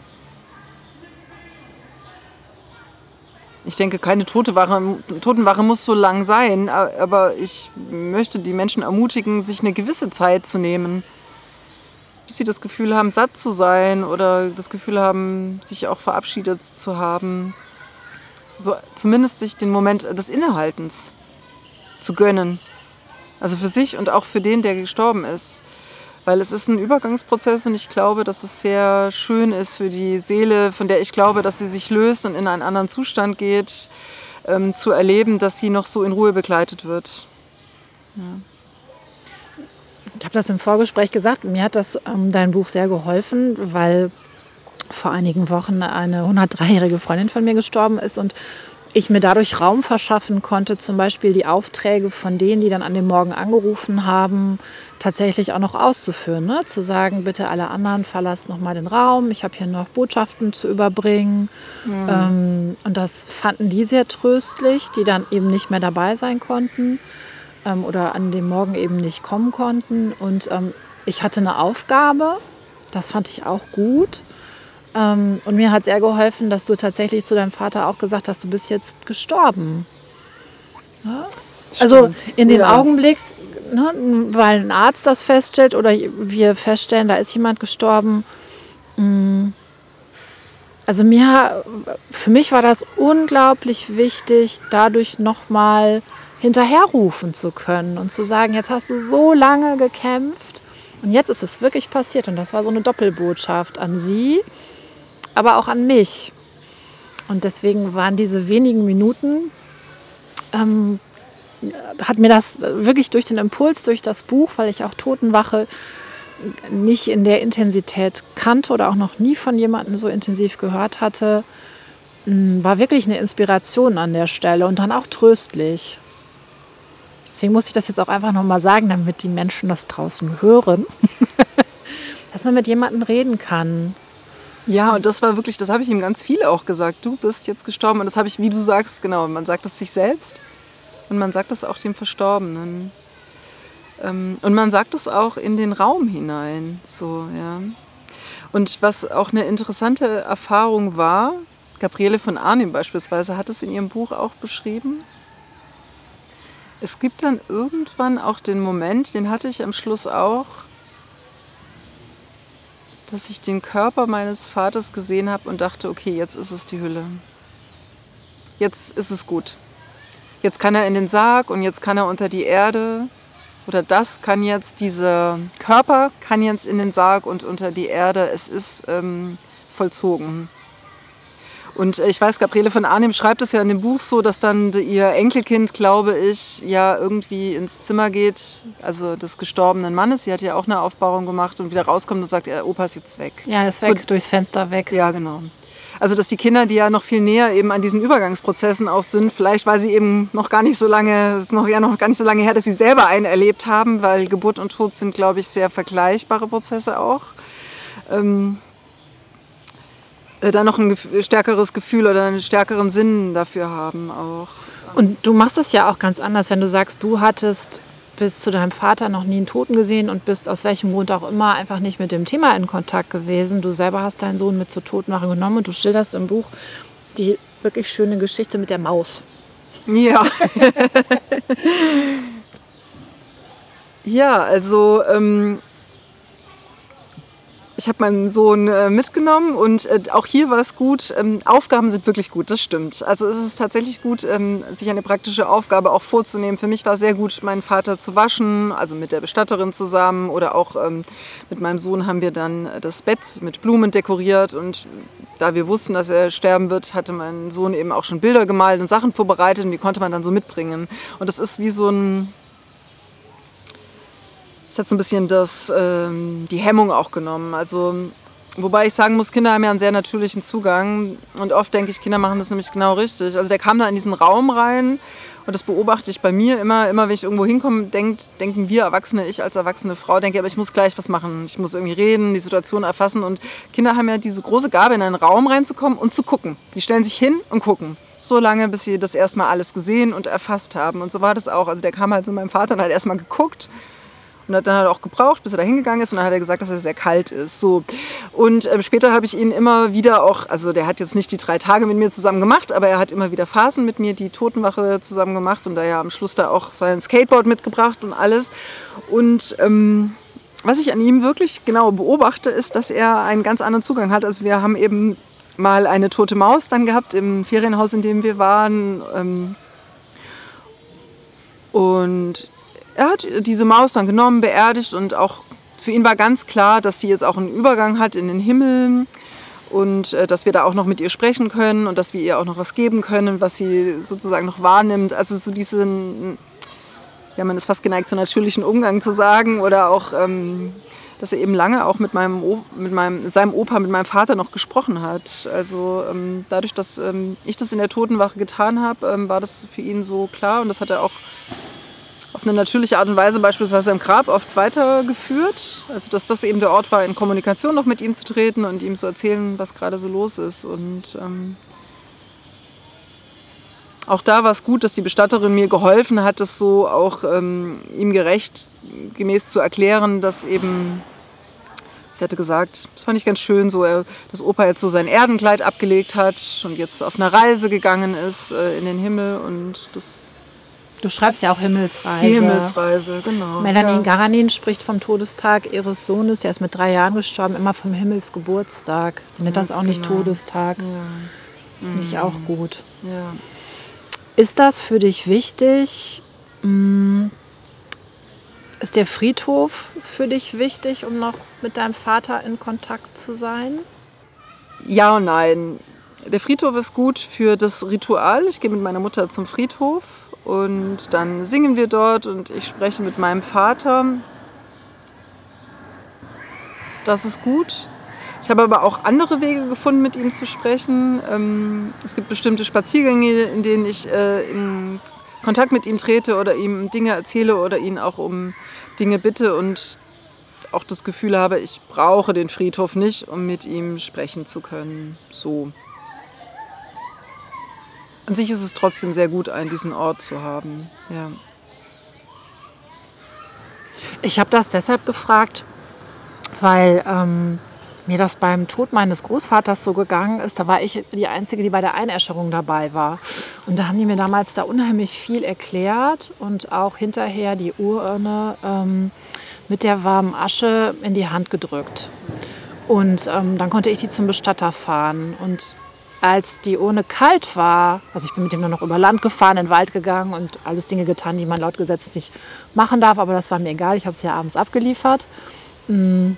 Ich denke, keine Totenwache, Totenwache muss so lang sein, aber ich möchte die Menschen ermutigen, sich eine gewisse Zeit zu nehmen, bis sie das Gefühl haben, satt zu sein oder das Gefühl haben, sich auch verabschiedet zu haben. So zumindest sich den Moment des Innehaltens zu gönnen. Also für sich und auch für den, der gestorben ist. Weil es ist ein Übergangsprozess und ich glaube, dass es sehr schön ist für die Seele, von der ich glaube, dass sie sich löst und in einen anderen Zustand geht, ähm, zu erleben, dass sie noch so in Ruhe begleitet wird. Ja. Ich habe das im Vorgespräch gesagt, mir hat das ähm, dein Buch sehr geholfen, weil vor einigen Wochen eine hundertdreijährige Freundin von mir gestorben ist und ich mir dadurch Raum verschaffen konnte, zum Beispiel die Aufträge von denen, die dann an dem Morgen angerufen haben, tatsächlich auch noch auszuführen. Ne? Zu sagen, bitte alle anderen verlasst noch mal den Raum, ich habe hier noch Botschaften zu überbringen. Mhm. Ähm, und das fanden die sehr tröstlich, die dann eben nicht mehr dabei sein konnten ähm, oder an dem Morgen eben nicht kommen konnten. Und ähm, ich hatte eine Aufgabe, das fand ich auch gut. Ähm, und mir hat sehr geholfen, dass du tatsächlich zu deinem Vater auch gesagt hast, du bist jetzt gestorben. Ja? Also in dem ja. Augenblick, ne, weil ein Arzt das feststellt oder wir feststellen, da ist jemand gestorben. Also mir, für mich war das unglaublich wichtig, dadurch nochmal hinterherrufen zu können und zu sagen, jetzt hast du so lange gekämpft Und jetzt ist es wirklich passiert und das war so eine Doppelbotschaft an sie, aber auch an mich. Und deswegen waren diese wenigen Minuten, ähm, hat mir das wirklich durch den Impuls, durch das Buch, weil ich auch Totenwache nicht in der Intensität kannte oder auch noch nie von jemandem so intensiv gehört hatte, war wirklich eine Inspiration an der Stelle und dann auch tröstlich. Deswegen muss ich das jetzt auch einfach nochmal sagen, damit die Menschen das draußen hören, dass man mit jemandem reden kann. Ja, und das war wirklich, das habe ich ihm ganz viel auch gesagt. Du bist jetzt gestorben und das habe ich, wie du sagst, genau, man sagt es sich selbst und man sagt es auch dem Verstorbenen. Und man sagt es auch in den Raum hinein. So, ja. Und was auch eine interessante Erfahrung war, Gabriele von Arnim beispielsweise hat es in ihrem Buch auch beschrieben. Es gibt dann irgendwann auch den Moment, den hatte ich am Schluss auch, dass ich den Körper meines Vaters gesehen habe und dachte, okay, jetzt ist es die Hülle. Jetzt ist es gut. Jetzt kann er in den Sarg und jetzt kann er unter die Erde. Oder das kann jetzt, dieser Körper kann jetzt in den Sarg und unter die Erde. Es ist ähm, vollzogen. Und ich weiß, Gabriele von Arnim schreibt es ja in dem Buch so, dass dann ihr Enkelkind, glaube ich, ja irgendwie ins Zimmer geht, also des gestorbenen Mannes. Sie hat ja auch eine Aufbahrung gemacht und wieder rauskommt und sagt, der Opa ist jetzt weg. Ja, er ist weg, so, durchs Fenster weg. Ja, genau. Also dass die Kinder, die ja noch viel näher eben an diesen Übergangsprozessen auch sind, vielleicht weil sie eben noch gar nicht so lange, es ist noch ja noch gar nicht so lange her, dass sie selber einen erlebt haben, weil Geburt und Tod sind, glaube ich, sehr vergleichbare Prozesse auch. Ähm, äh, da noch ein stärkeres Gefühl oder einen stärkeren Sinn dafür haben auch. Und du machst es ja auch ganz anders, wenn du sagst, du hattest bis zu deinem Vater noch nie einen Toten gesehen und bist aus welchem Grund auch immer einfach nicht mit dem Thema in Kontakt gewesen. Du selber hast deinen Sohn mit zur Totenwache genommen und du schilderst im Buch die wirklich schöne Geschichte mit der Maus. Ja. Ja, also ähm, ich habe meinen Sohn äh, mitgenommen und äh, auch hier war es gut. Ähm, Aufgaben sind wirklich gut, das stimmt. Also es ist tatsächlich gut, ähm, sich eine praktische Aufgabe auch vorzunehmen. Für mich war es sehr gut, meinen Vater zu waschen, also mit der Bestatterin zusammen oder auch ähm, mit meinem Sohn haben wir dann das Bett mit Blumen dekoriert und da wir wussten, dass er sterben wird, hatte mein Sohn eben auch schon Bilder gemalt und Sachen vorbereitet und die konnte man dann so mitbringen. Und das ist wie so ein... Es hat so ein bisschen das, ähm, die Hemmung auch genommen. Also, wobei ich sagen muss, Kinder haben ja einen sehr natürlichen Zugang. Und oft denke ich, Kinder machen das nämlich genau richtig. Also der kam da in diesen Raum rein und das beobachte ich bei mir immer. Immer wenn ich irgendwo hinkomme, denkt, denken wir Erwachsene, ich als erwachsene Frau, denke, aber ich muss gleich was machen. Ich muss irgendwie reden, die Situation erfassen. Und Kinder haben ja diese große Gabe, in einen Raum reinzukommen und zu gucken. Die stellen sich hin und gucken. So lange, bis sie das erstmal alles gesehen und erfasst haben. Und so war das auch. Also der kam halt zu meinem Vater und hat erstmal geguckt. Und dann hat er auch gebraucht, bis er da hingegangen ist. Und dann hat er gesagt, dass er sehr kalt ist. So. Und äh, später habe ich ihn immer wieder auch, also der hat jetzt nicht die drei Tage mit mir zusammen gemacht, aber er hat immer wieder Phasen mit mir die Totenwache zusammen gemacht. Und da ja am Schluss da auch sein Skateboard mitgebracht und alles. Und ähm, was ich an ihm wirklich genau beobachte, ist, dass er einen ganz anderen Zugang hat. Also wir haben eben mal eine tote Maus dann gehabt im Ferienhaus, in dem wir waren. Ähm, und er hat diese Maus dann genommen, beerdigt und auch für ihn war ganz klar, dass sie jetzt auch einen Übergang hat in den Himmel und äh, dass wir da auch noch mit ihr sprechen können und dass wir ihr auch noch was geben können, was sie sozusagen noch wahrnimmt. Also so diesen, ja, man ist fast geneigt, so natürlichen Umgang zu sagen oder auch, ähm, dass er eben lange auch mit meinem, o- mit meinem, seinem Opa, mit meinem Vater noch gesprochen hat. Also ähm, dadurch, dass ähm, ich das in der Totenwache getan habe, ähm, war das für ihn so klar und das hat er auch auf eine natürliche Art und Weise beispielsweise im Grab oft weitergeführt. Also dass das eben der Ort war, in Kommunikation noch mit ihm zu treten und ihm zu erzählen, was gerade so los ist. Und ähm, auch da war es gut, dass die Bestatterin mir geholfen hat, das so auch ähm, ihm gerecht gemäß zu erklären, dass eben, sie hatte gesagt, das fand ich ganz schön, so, dass Opa jetzt so sein Erdenkleid abgelegt hat und jetzt auf einer Reise gegangen ist äh, in den Himmel und das... Du schreibst ja auch Himmelsreise. Die Himmelsreise, genau. Melanie ja. Garanin spricht vom Todestag ihres Sohnes, der ist mit drei Jahren gestorben, immer vom Himmelsgeburtstag. Ich nennt das auch nicht genau. Todestag. Ja. Finde ich auch gut. Ja. Ist das für dich wichtig, mh, Ist der Friedhof für dich wichtig, um noch mit deinem Vater in Kontakt zu sein? Ja und nein. Der Friedhof ist gut für das Ritual. Ich gehe mit meiner Mutter zum Friedhof und dann singen wir dort und ich spreche mit meinem Vater. Das ist gut. Ich habe aber auch andere Wege gefunden, mit ihm zu sprechen. Ähm, es gibt bestimmte Spaziergänge, in denen ich äh, in Kontakt mit ihm trete oder ihm Dinge erzähle oder ihn auch um Dinge bitte und auch das Gefühl habe, ich brauche den Friedhof nicht, um mit ihm sprechen zu können. So. An sich ist es trotzdem sehr gut, einen diesen Ort zu haben. Ja. Ich habe das deshalb gefragt, weil ähm, mir das beim Tod meines Großvaters so gegangen ist. Da war ich die Einzige, die bei der Einäscherung dabei war. Und da haben die mir damals da unheimlich viel erklärt und auch hinterher die Urne ähm, mit der warmen Asche in die Hand gedrückt. Und ähm, dann konnte ich die zum Bestatter fahren. Und als die Urne kalt war, also ich bin mit dem dann noch über Land gefahren, in den Wald gegangen und alles Dinge getan, die man laut Gesetz nicht machen darf. Aber das war mir egal, ich habe es ja abends abgeliefert. Und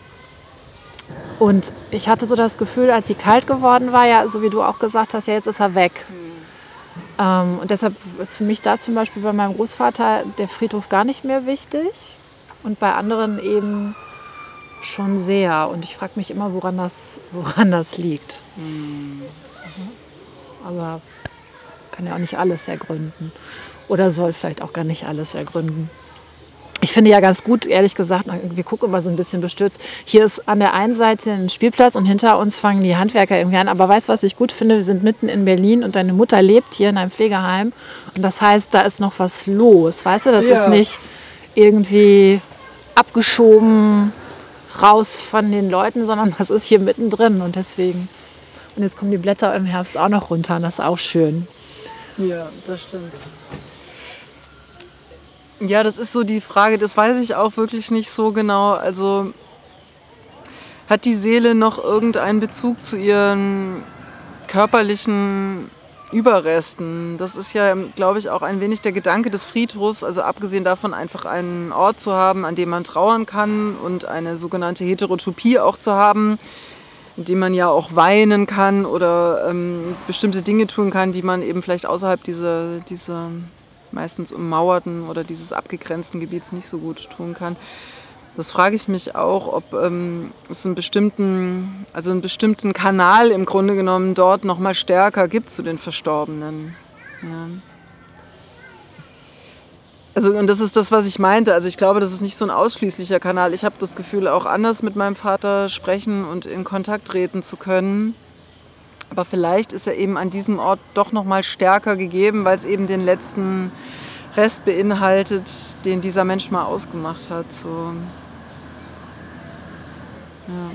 ich hatte so das Gefühl, als sie kalt geworden war, ja, so wie du auch gesagt hast, ja, jetzt ist er weg. Ähm, und deshalb ist für mich da zum Beispiel bei meinem Großvater der Friedhof gar nicht mehr wichtig und bei anderen eben schon sehr. Und ich frage mich immer, woran das, woran das liegt. Mhm. Aber kann ja auch nicht alles ergründen. Oder soll vielleicht auch gar nicht alles ergründen. Ich finde ja ganz gut, ehrlich gesagt, wir gucken immer so ein bisschen bestürzt. Hier ist an der einen Seite ein Spielplatz und hinter uns fangen die Handwerker irgendwie an. Aber weißt du, was ich gut finde? Wir sind mitten in Berlin und deine Mutter lebt hier in einem Pflegeheim. Und das heißt, da ist noch was los. Weißt du, das ja. ist nicht irgendwie abgeschoben raus von den Leuten, sondern das ist hier mittendrin. Und deswegen, und jetzt kommen die Blätter im Herbst auch noch runter und das ist auch schön. Ja, das stimmt. Ja, das ist so die Frage, das weiß ich auch wirklich nicht so genau. Also hat die Seele noch irgendeinen Bezug zu ihren körperlichen Überresten? Das ist ja, glaube ich, auch ein wenig der Gedanke des Friedhofs, also abgesehen davon einfach einen Ort zu haben, an dem man trauern kann und eine sogenannte Heterotopie auch zu haben, in dem man ja auch weinen kann oder ähm, bestimmte Dinge tun kann, die man eben vielleicht außerhalb dieser, dieser meistens ummauerten oder dieses abgegrenzten Gebiets nicht so gut tun kann. Das frage ich mich auch, ob ähm, es einen bestimmten, also einen bestimmten Kanal im Grunde genommen dort noch mal stärker gibt zu den Verstorbenen. Ja. Also und das ist das, was ich meinte. Also ich glaube, das ist nicht so ein ausschließlicher Kanal. Ich habe das Gefühl, auch anders mit meinem Vater sprechen und in Kontakt treten zu können. Aber vielleicht ist er eben an diesem Ort doch noch mal stärker gegeben, weil es eben den letzten Rest beinhaltet, den dieser Mensch mal ausgemacht hat. So. Ja.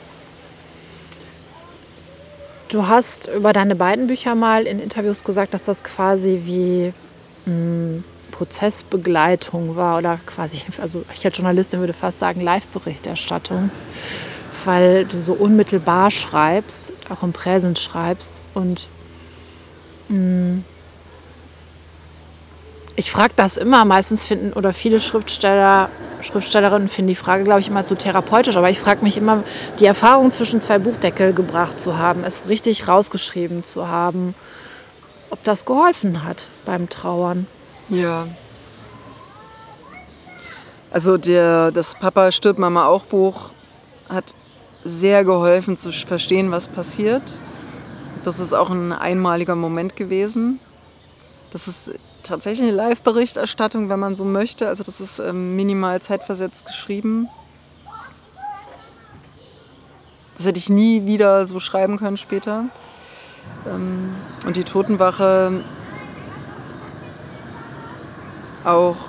Du hast über deine beiden Bücher mal in Interviews gesagt, dass das quasi wie mh, Prozessbegleitung war oder quasi, also ich als Journalistin würde fast sagen Live-Berichterstattung, weil du so unmittelbar schreibst, auch im Präsens schreibst und mh, ich frage das immer, meistens finden oder viele Schriftsteller, Schriftstellerinnen finden die Frage, glaube ich, immer zu therapeutisch, aber ich frage mich immer, die Erfahrung zwischen zwei Buchdeckel gebracht zu haben, es richtig rausgeschrieben zu haben, ob das geholfen hat beim Trauern. Ja. Also der, das Papa stirbt, Mama auch Buch hat sehr geholfen zu verstehen, was passiert. Das ist auch ein einmaliger Moment gewesen. Das ist tatsächlich eine Live-Berichterstattung, wenn man so möchte. Also das ist ähm, minimal zeitversetzt geschrieben. Das hätte ich nie wieder so schreiben können später. Ähm, und die Totenwache auch.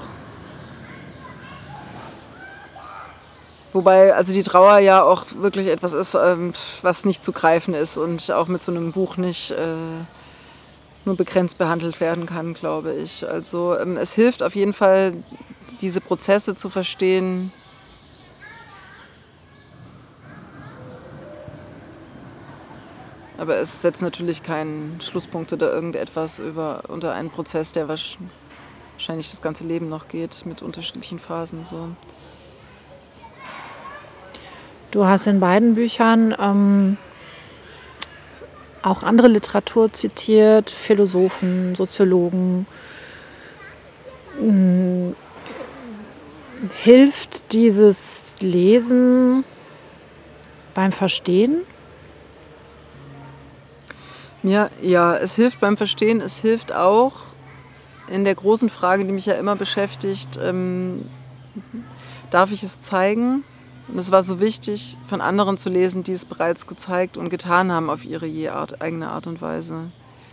Wobei also die Trauer ja auch wirklich etwas ist, ähm, was nicht zu greifen ist und auch mit so einem Buch nicht äh, nur begrenzt behandelt werden kann, glaube ich. Also ähm, es hilft auf jeden Fall, diese Prozesse zu verstehen. Aber es setzt natürlich keinen Schlusspunkt oder irgendetwas über, unter einen Prozess, der was wahrscheinlich das ganze Leben noch geht, mit unterschiedlichen Phasen. So. Du hast in beiden Büchern ähm, auch andere Literatur zitiert, Philosophen, Soziologen. Hm, hilft dieses Lesen beim Verstehen? Mir, ja, es hilft beim Verstehen. Es hilft auch in der großen Frage, die mich ja immer beschäftigt, ähm, darf ich es zeigen? Und es war so wichtig, von anderen zu lesen, die es bereits gezeigt und getan haben auf ihre je Art, eigene Art und Weise.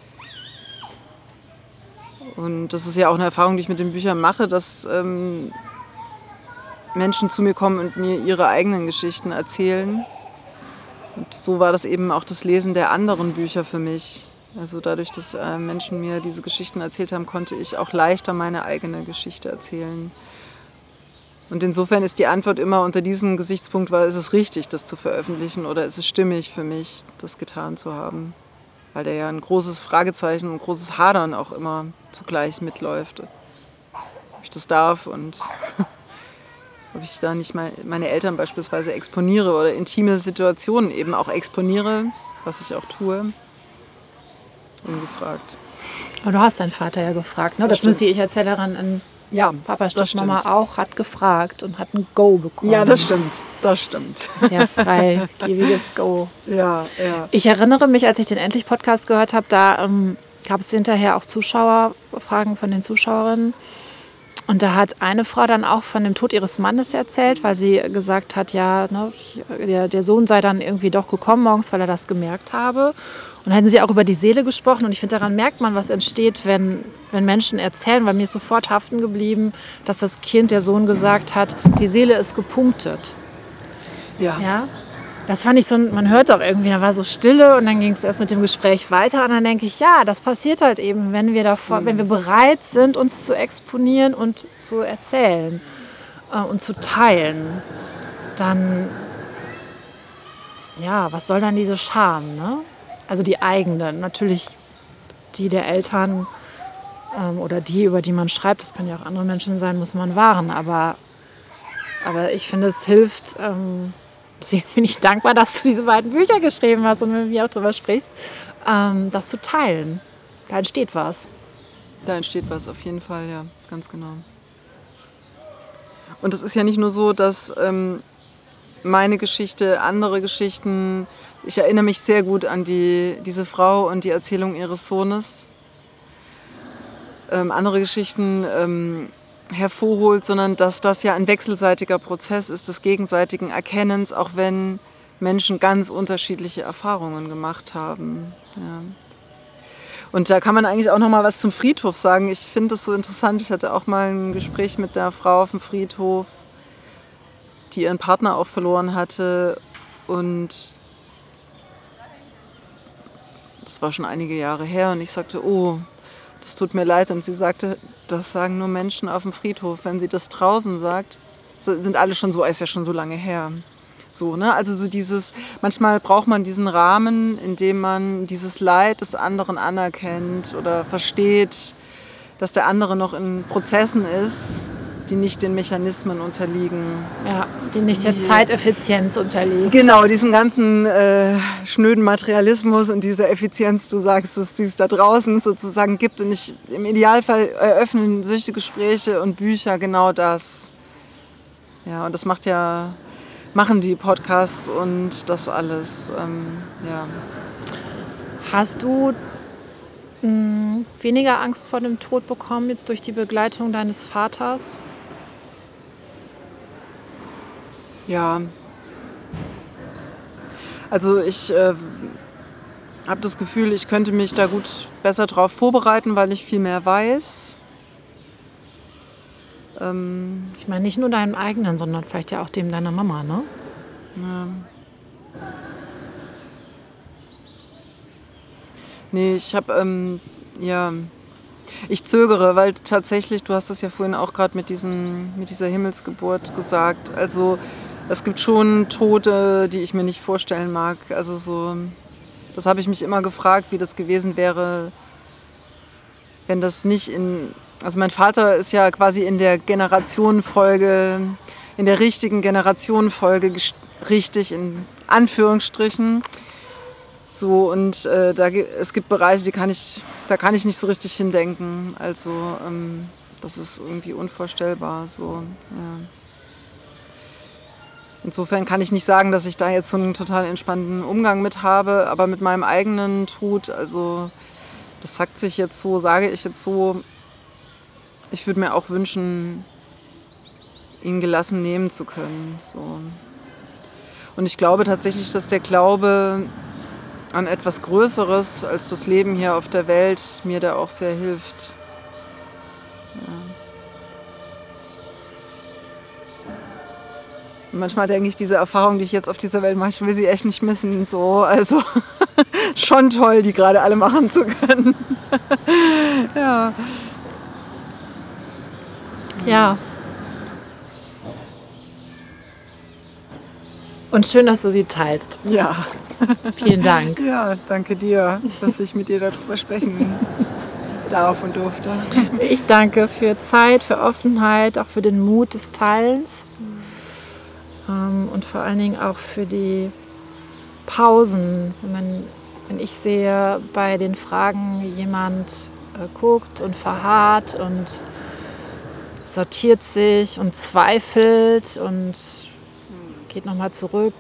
Und das ist ja auch eine Erfahrung, die ich mit den Büchern mache, dass ähm, Menschen zu mir kommen und mir ihre eigenen Geschichten erzählen. Und so war das eben auch das Lesen der anderen Bücher für mich. Also dadurch, dass äh, Menschen mir diese Geschichten erzählt haben, konnte ich auch leichter meine eigene Geschichte erzählen. Und insofern ist die Antwort immer unter diesem Gesichtspunkt, war, ist es richtig, das zu veröffentlichen oder ist es stimmig für mich, das getan zu haben? Weil da ja ein großes Fragezeichen und ein großes Hadern auch immer zugleich mitläuft. Ob ich das darf und ob ich da nicht meine Eltern beispielsweise exponiere oder intime Situationen eben auch exponiere, was ich auch tue, ungefragt. Aber du hast deinen Vater ja gefragt, ne? Das, das müsste ich Erzählerin in ja, Papa stimmt Mama auch, hat gefragt und hat ein Go bekommen. Ja, das stimmt, das stimmt. Sehr freigebiges Go. Ja, ja. Ich erinnere mich, als ich den Endlich-Podcast gehört habe, da ähm, gab es hinterher auch Zuschauerfragen von den Zuschauerinnen. Und da hat eine Frau dann auch von dem Tod ihres Mannes erzählt, weil sie gesagt hat, ja, ne, der, der Sohn sei dann irgendwie doch gekommen morgens, weil er das gemerkt habe. Und dann hätten sie auch über die Seele gesprochen. Und ich finde, daran merkt man, was entsteht, wenn, wenn Menschen erzählen. Weil mir ist sofort haften geblieben, dass das Kind, der Sohn, gesagt hat, die Seele ist gepunktet. Ja. Ja? Das fand ich so, man hört auch irgendwie, da war so Stille und dann ging es erst mit dem Gespräch weiter. Und dann denke ich, ja, das passiert halt eben, wenn wir, davor, mhm. wenn wir bereit sind, uns zu exponieren und zu erzählen äh, und zu teilen. Dann, ja, was soll dann diese Scham, ne? Also die eigene, natürlich die der Eltern ähm, oder die, über die man schreibt, das können ja auch andere Menschen sein, muss man wahren. Aber, aber ich finde, es hilft, ähm, deswegen bin ich dankbar, dass du diese beiden Bücher geschrieben hast und mit mir auch drüber sprichst, ähm, das zu teilen. Da entsteht was. Da entsteht was, auf jeden Fall, ja, ganz genau. Und es ist ja nicht nur so, dass ähm, meine Geschichte, andere Geschichten, ich erinnere mich sehr gut an die, diese Frau und die Erzählung ihres Sohnes, ähm, andere Geschichten ähm, hervorholt, sondern dass das ja ein wechselseitiger Prozess ist, des gegenseitigen Erkennens, auch wenn Menschen ganz unterschiedliche Erfahrungen gemacht haben. Ja. Und da kann man eigentlich auch noch mal was zum Friedhof sagen. Ich finde das so interessant. Ich hatte auch mal ein Gespräch mit der Frau auf dem Friedhof, die ihren Partner auch verloren hatte. Und das war schon einige Jahre her. Und ich sagte, oh, das tut mir leid. Und sie sagte, das sagen nur Menschen auf dem Friedhof. Wenn sie das draußen sagt, sind alle schon so, ist ja schon so lange her. So, ne? Also so dieses, manchmal braucht man diesen Rahmen, in dem man dieses Leid des anderen anerkennt oder versteht, dass der andere noch in Prozessen ist, die nicht den Mechanismen unterliegen. Ja, die nicht der die, Zeiteffizienz unterliegen. Genau, diesem ganzen äh, schnöden Materialismus und dieser Effizienz, du sagst es, die es da draußen sozusagen gibt. Und ich, im Idealfall eröffnen solche Gespräche und Bücher genau das. Ja, und das macht ja... machen die Podcasts und das alles, ähm, ja. Hast du mh, weniger Angst vor dem Tod bekommen, jetzt durch die Begleitung deines Vaters? Ja. Also ich äh, habe das Gefühl, ich könnte mich da gut besser drauf vorbereiten, weil ich viel mehr weiß. Ähm, ich meine nicht nur deinem eigenen, sondern vielleicht ja auch dem deiner Mama, ne? Ja. Nee, ich habe, ähm, ja, ich zögere, weil tatsächlich, du hast das ja vorhin auch gerade mit, mit dieser Himmelsgeburt gesagt, also es gibt schon Tote, die ich mir nicht vorstellen mag. Also so, das habe ich mich immer gefragt, wie das gewesen wäre, wenn das nicht in Also mein Vater ist ja quasi in der Generationenfolge, in der richtigen Generationenfolge richtig, in Anführungsstrichen. So, und äh, da, es gibt Bereiche, die kann ich, da kann ich nicht so richtig hindenken. Also ähm, das ist irgendwie unvorstellbar. So, ja. Insofern kann ich nicht sagen, dass ich da jetzt so einen total entspannten Umgang mit habe, aber mit meinem eigenen Tod, also das sagt sich jetzt so, sage ich jetzt so, ich würde mir auch wünschen, ihn gelassen nehmen zu können. So. Und ich glaube tatsächlich, dass der Glaube an etwas Größeres als das Leben hier auf der Welt mir da auch sehr hilft. Ja. Und manchmal denke ich, diese Erfahrung, die ich jetzt auf dieser Welt mache, ich will sie echt nicht missen. So. Also schon toll, die gerade alle machen zu können. Ja. Ja. Und schön, dass du sie teilst. Ja. Vielen Dank. Ja, danke dir, dass ich mit dir darüber sprechen darf und durfte. Ich danke für Zeit, für Offenheit, auch für den Mut des Teilens. Ähm, und vor allen Dingen auch für die Pausen. Wenn, man, wenn ich sehe, bei den Fragen jemand äh, guckt und verharrt und sortiert sich und zweifelt und geht nochmal zurück.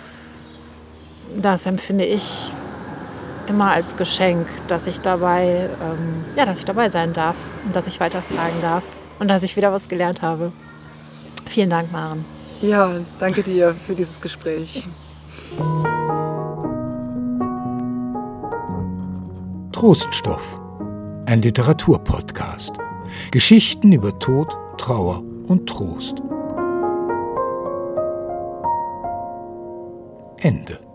Das empfinde ich immer als Geschenk, dass ich dabei, ähm, ja, dass ich dabei sein darf und dass ich weiterfragen darf und dass ich wieder was gelernt habe. Vielen Dank, Maren. Ja, danke dir für dieses Gespräch. Troststoff, ein Literaturpodcast. Geschichten über Tod, Trauer und Trost. Ende.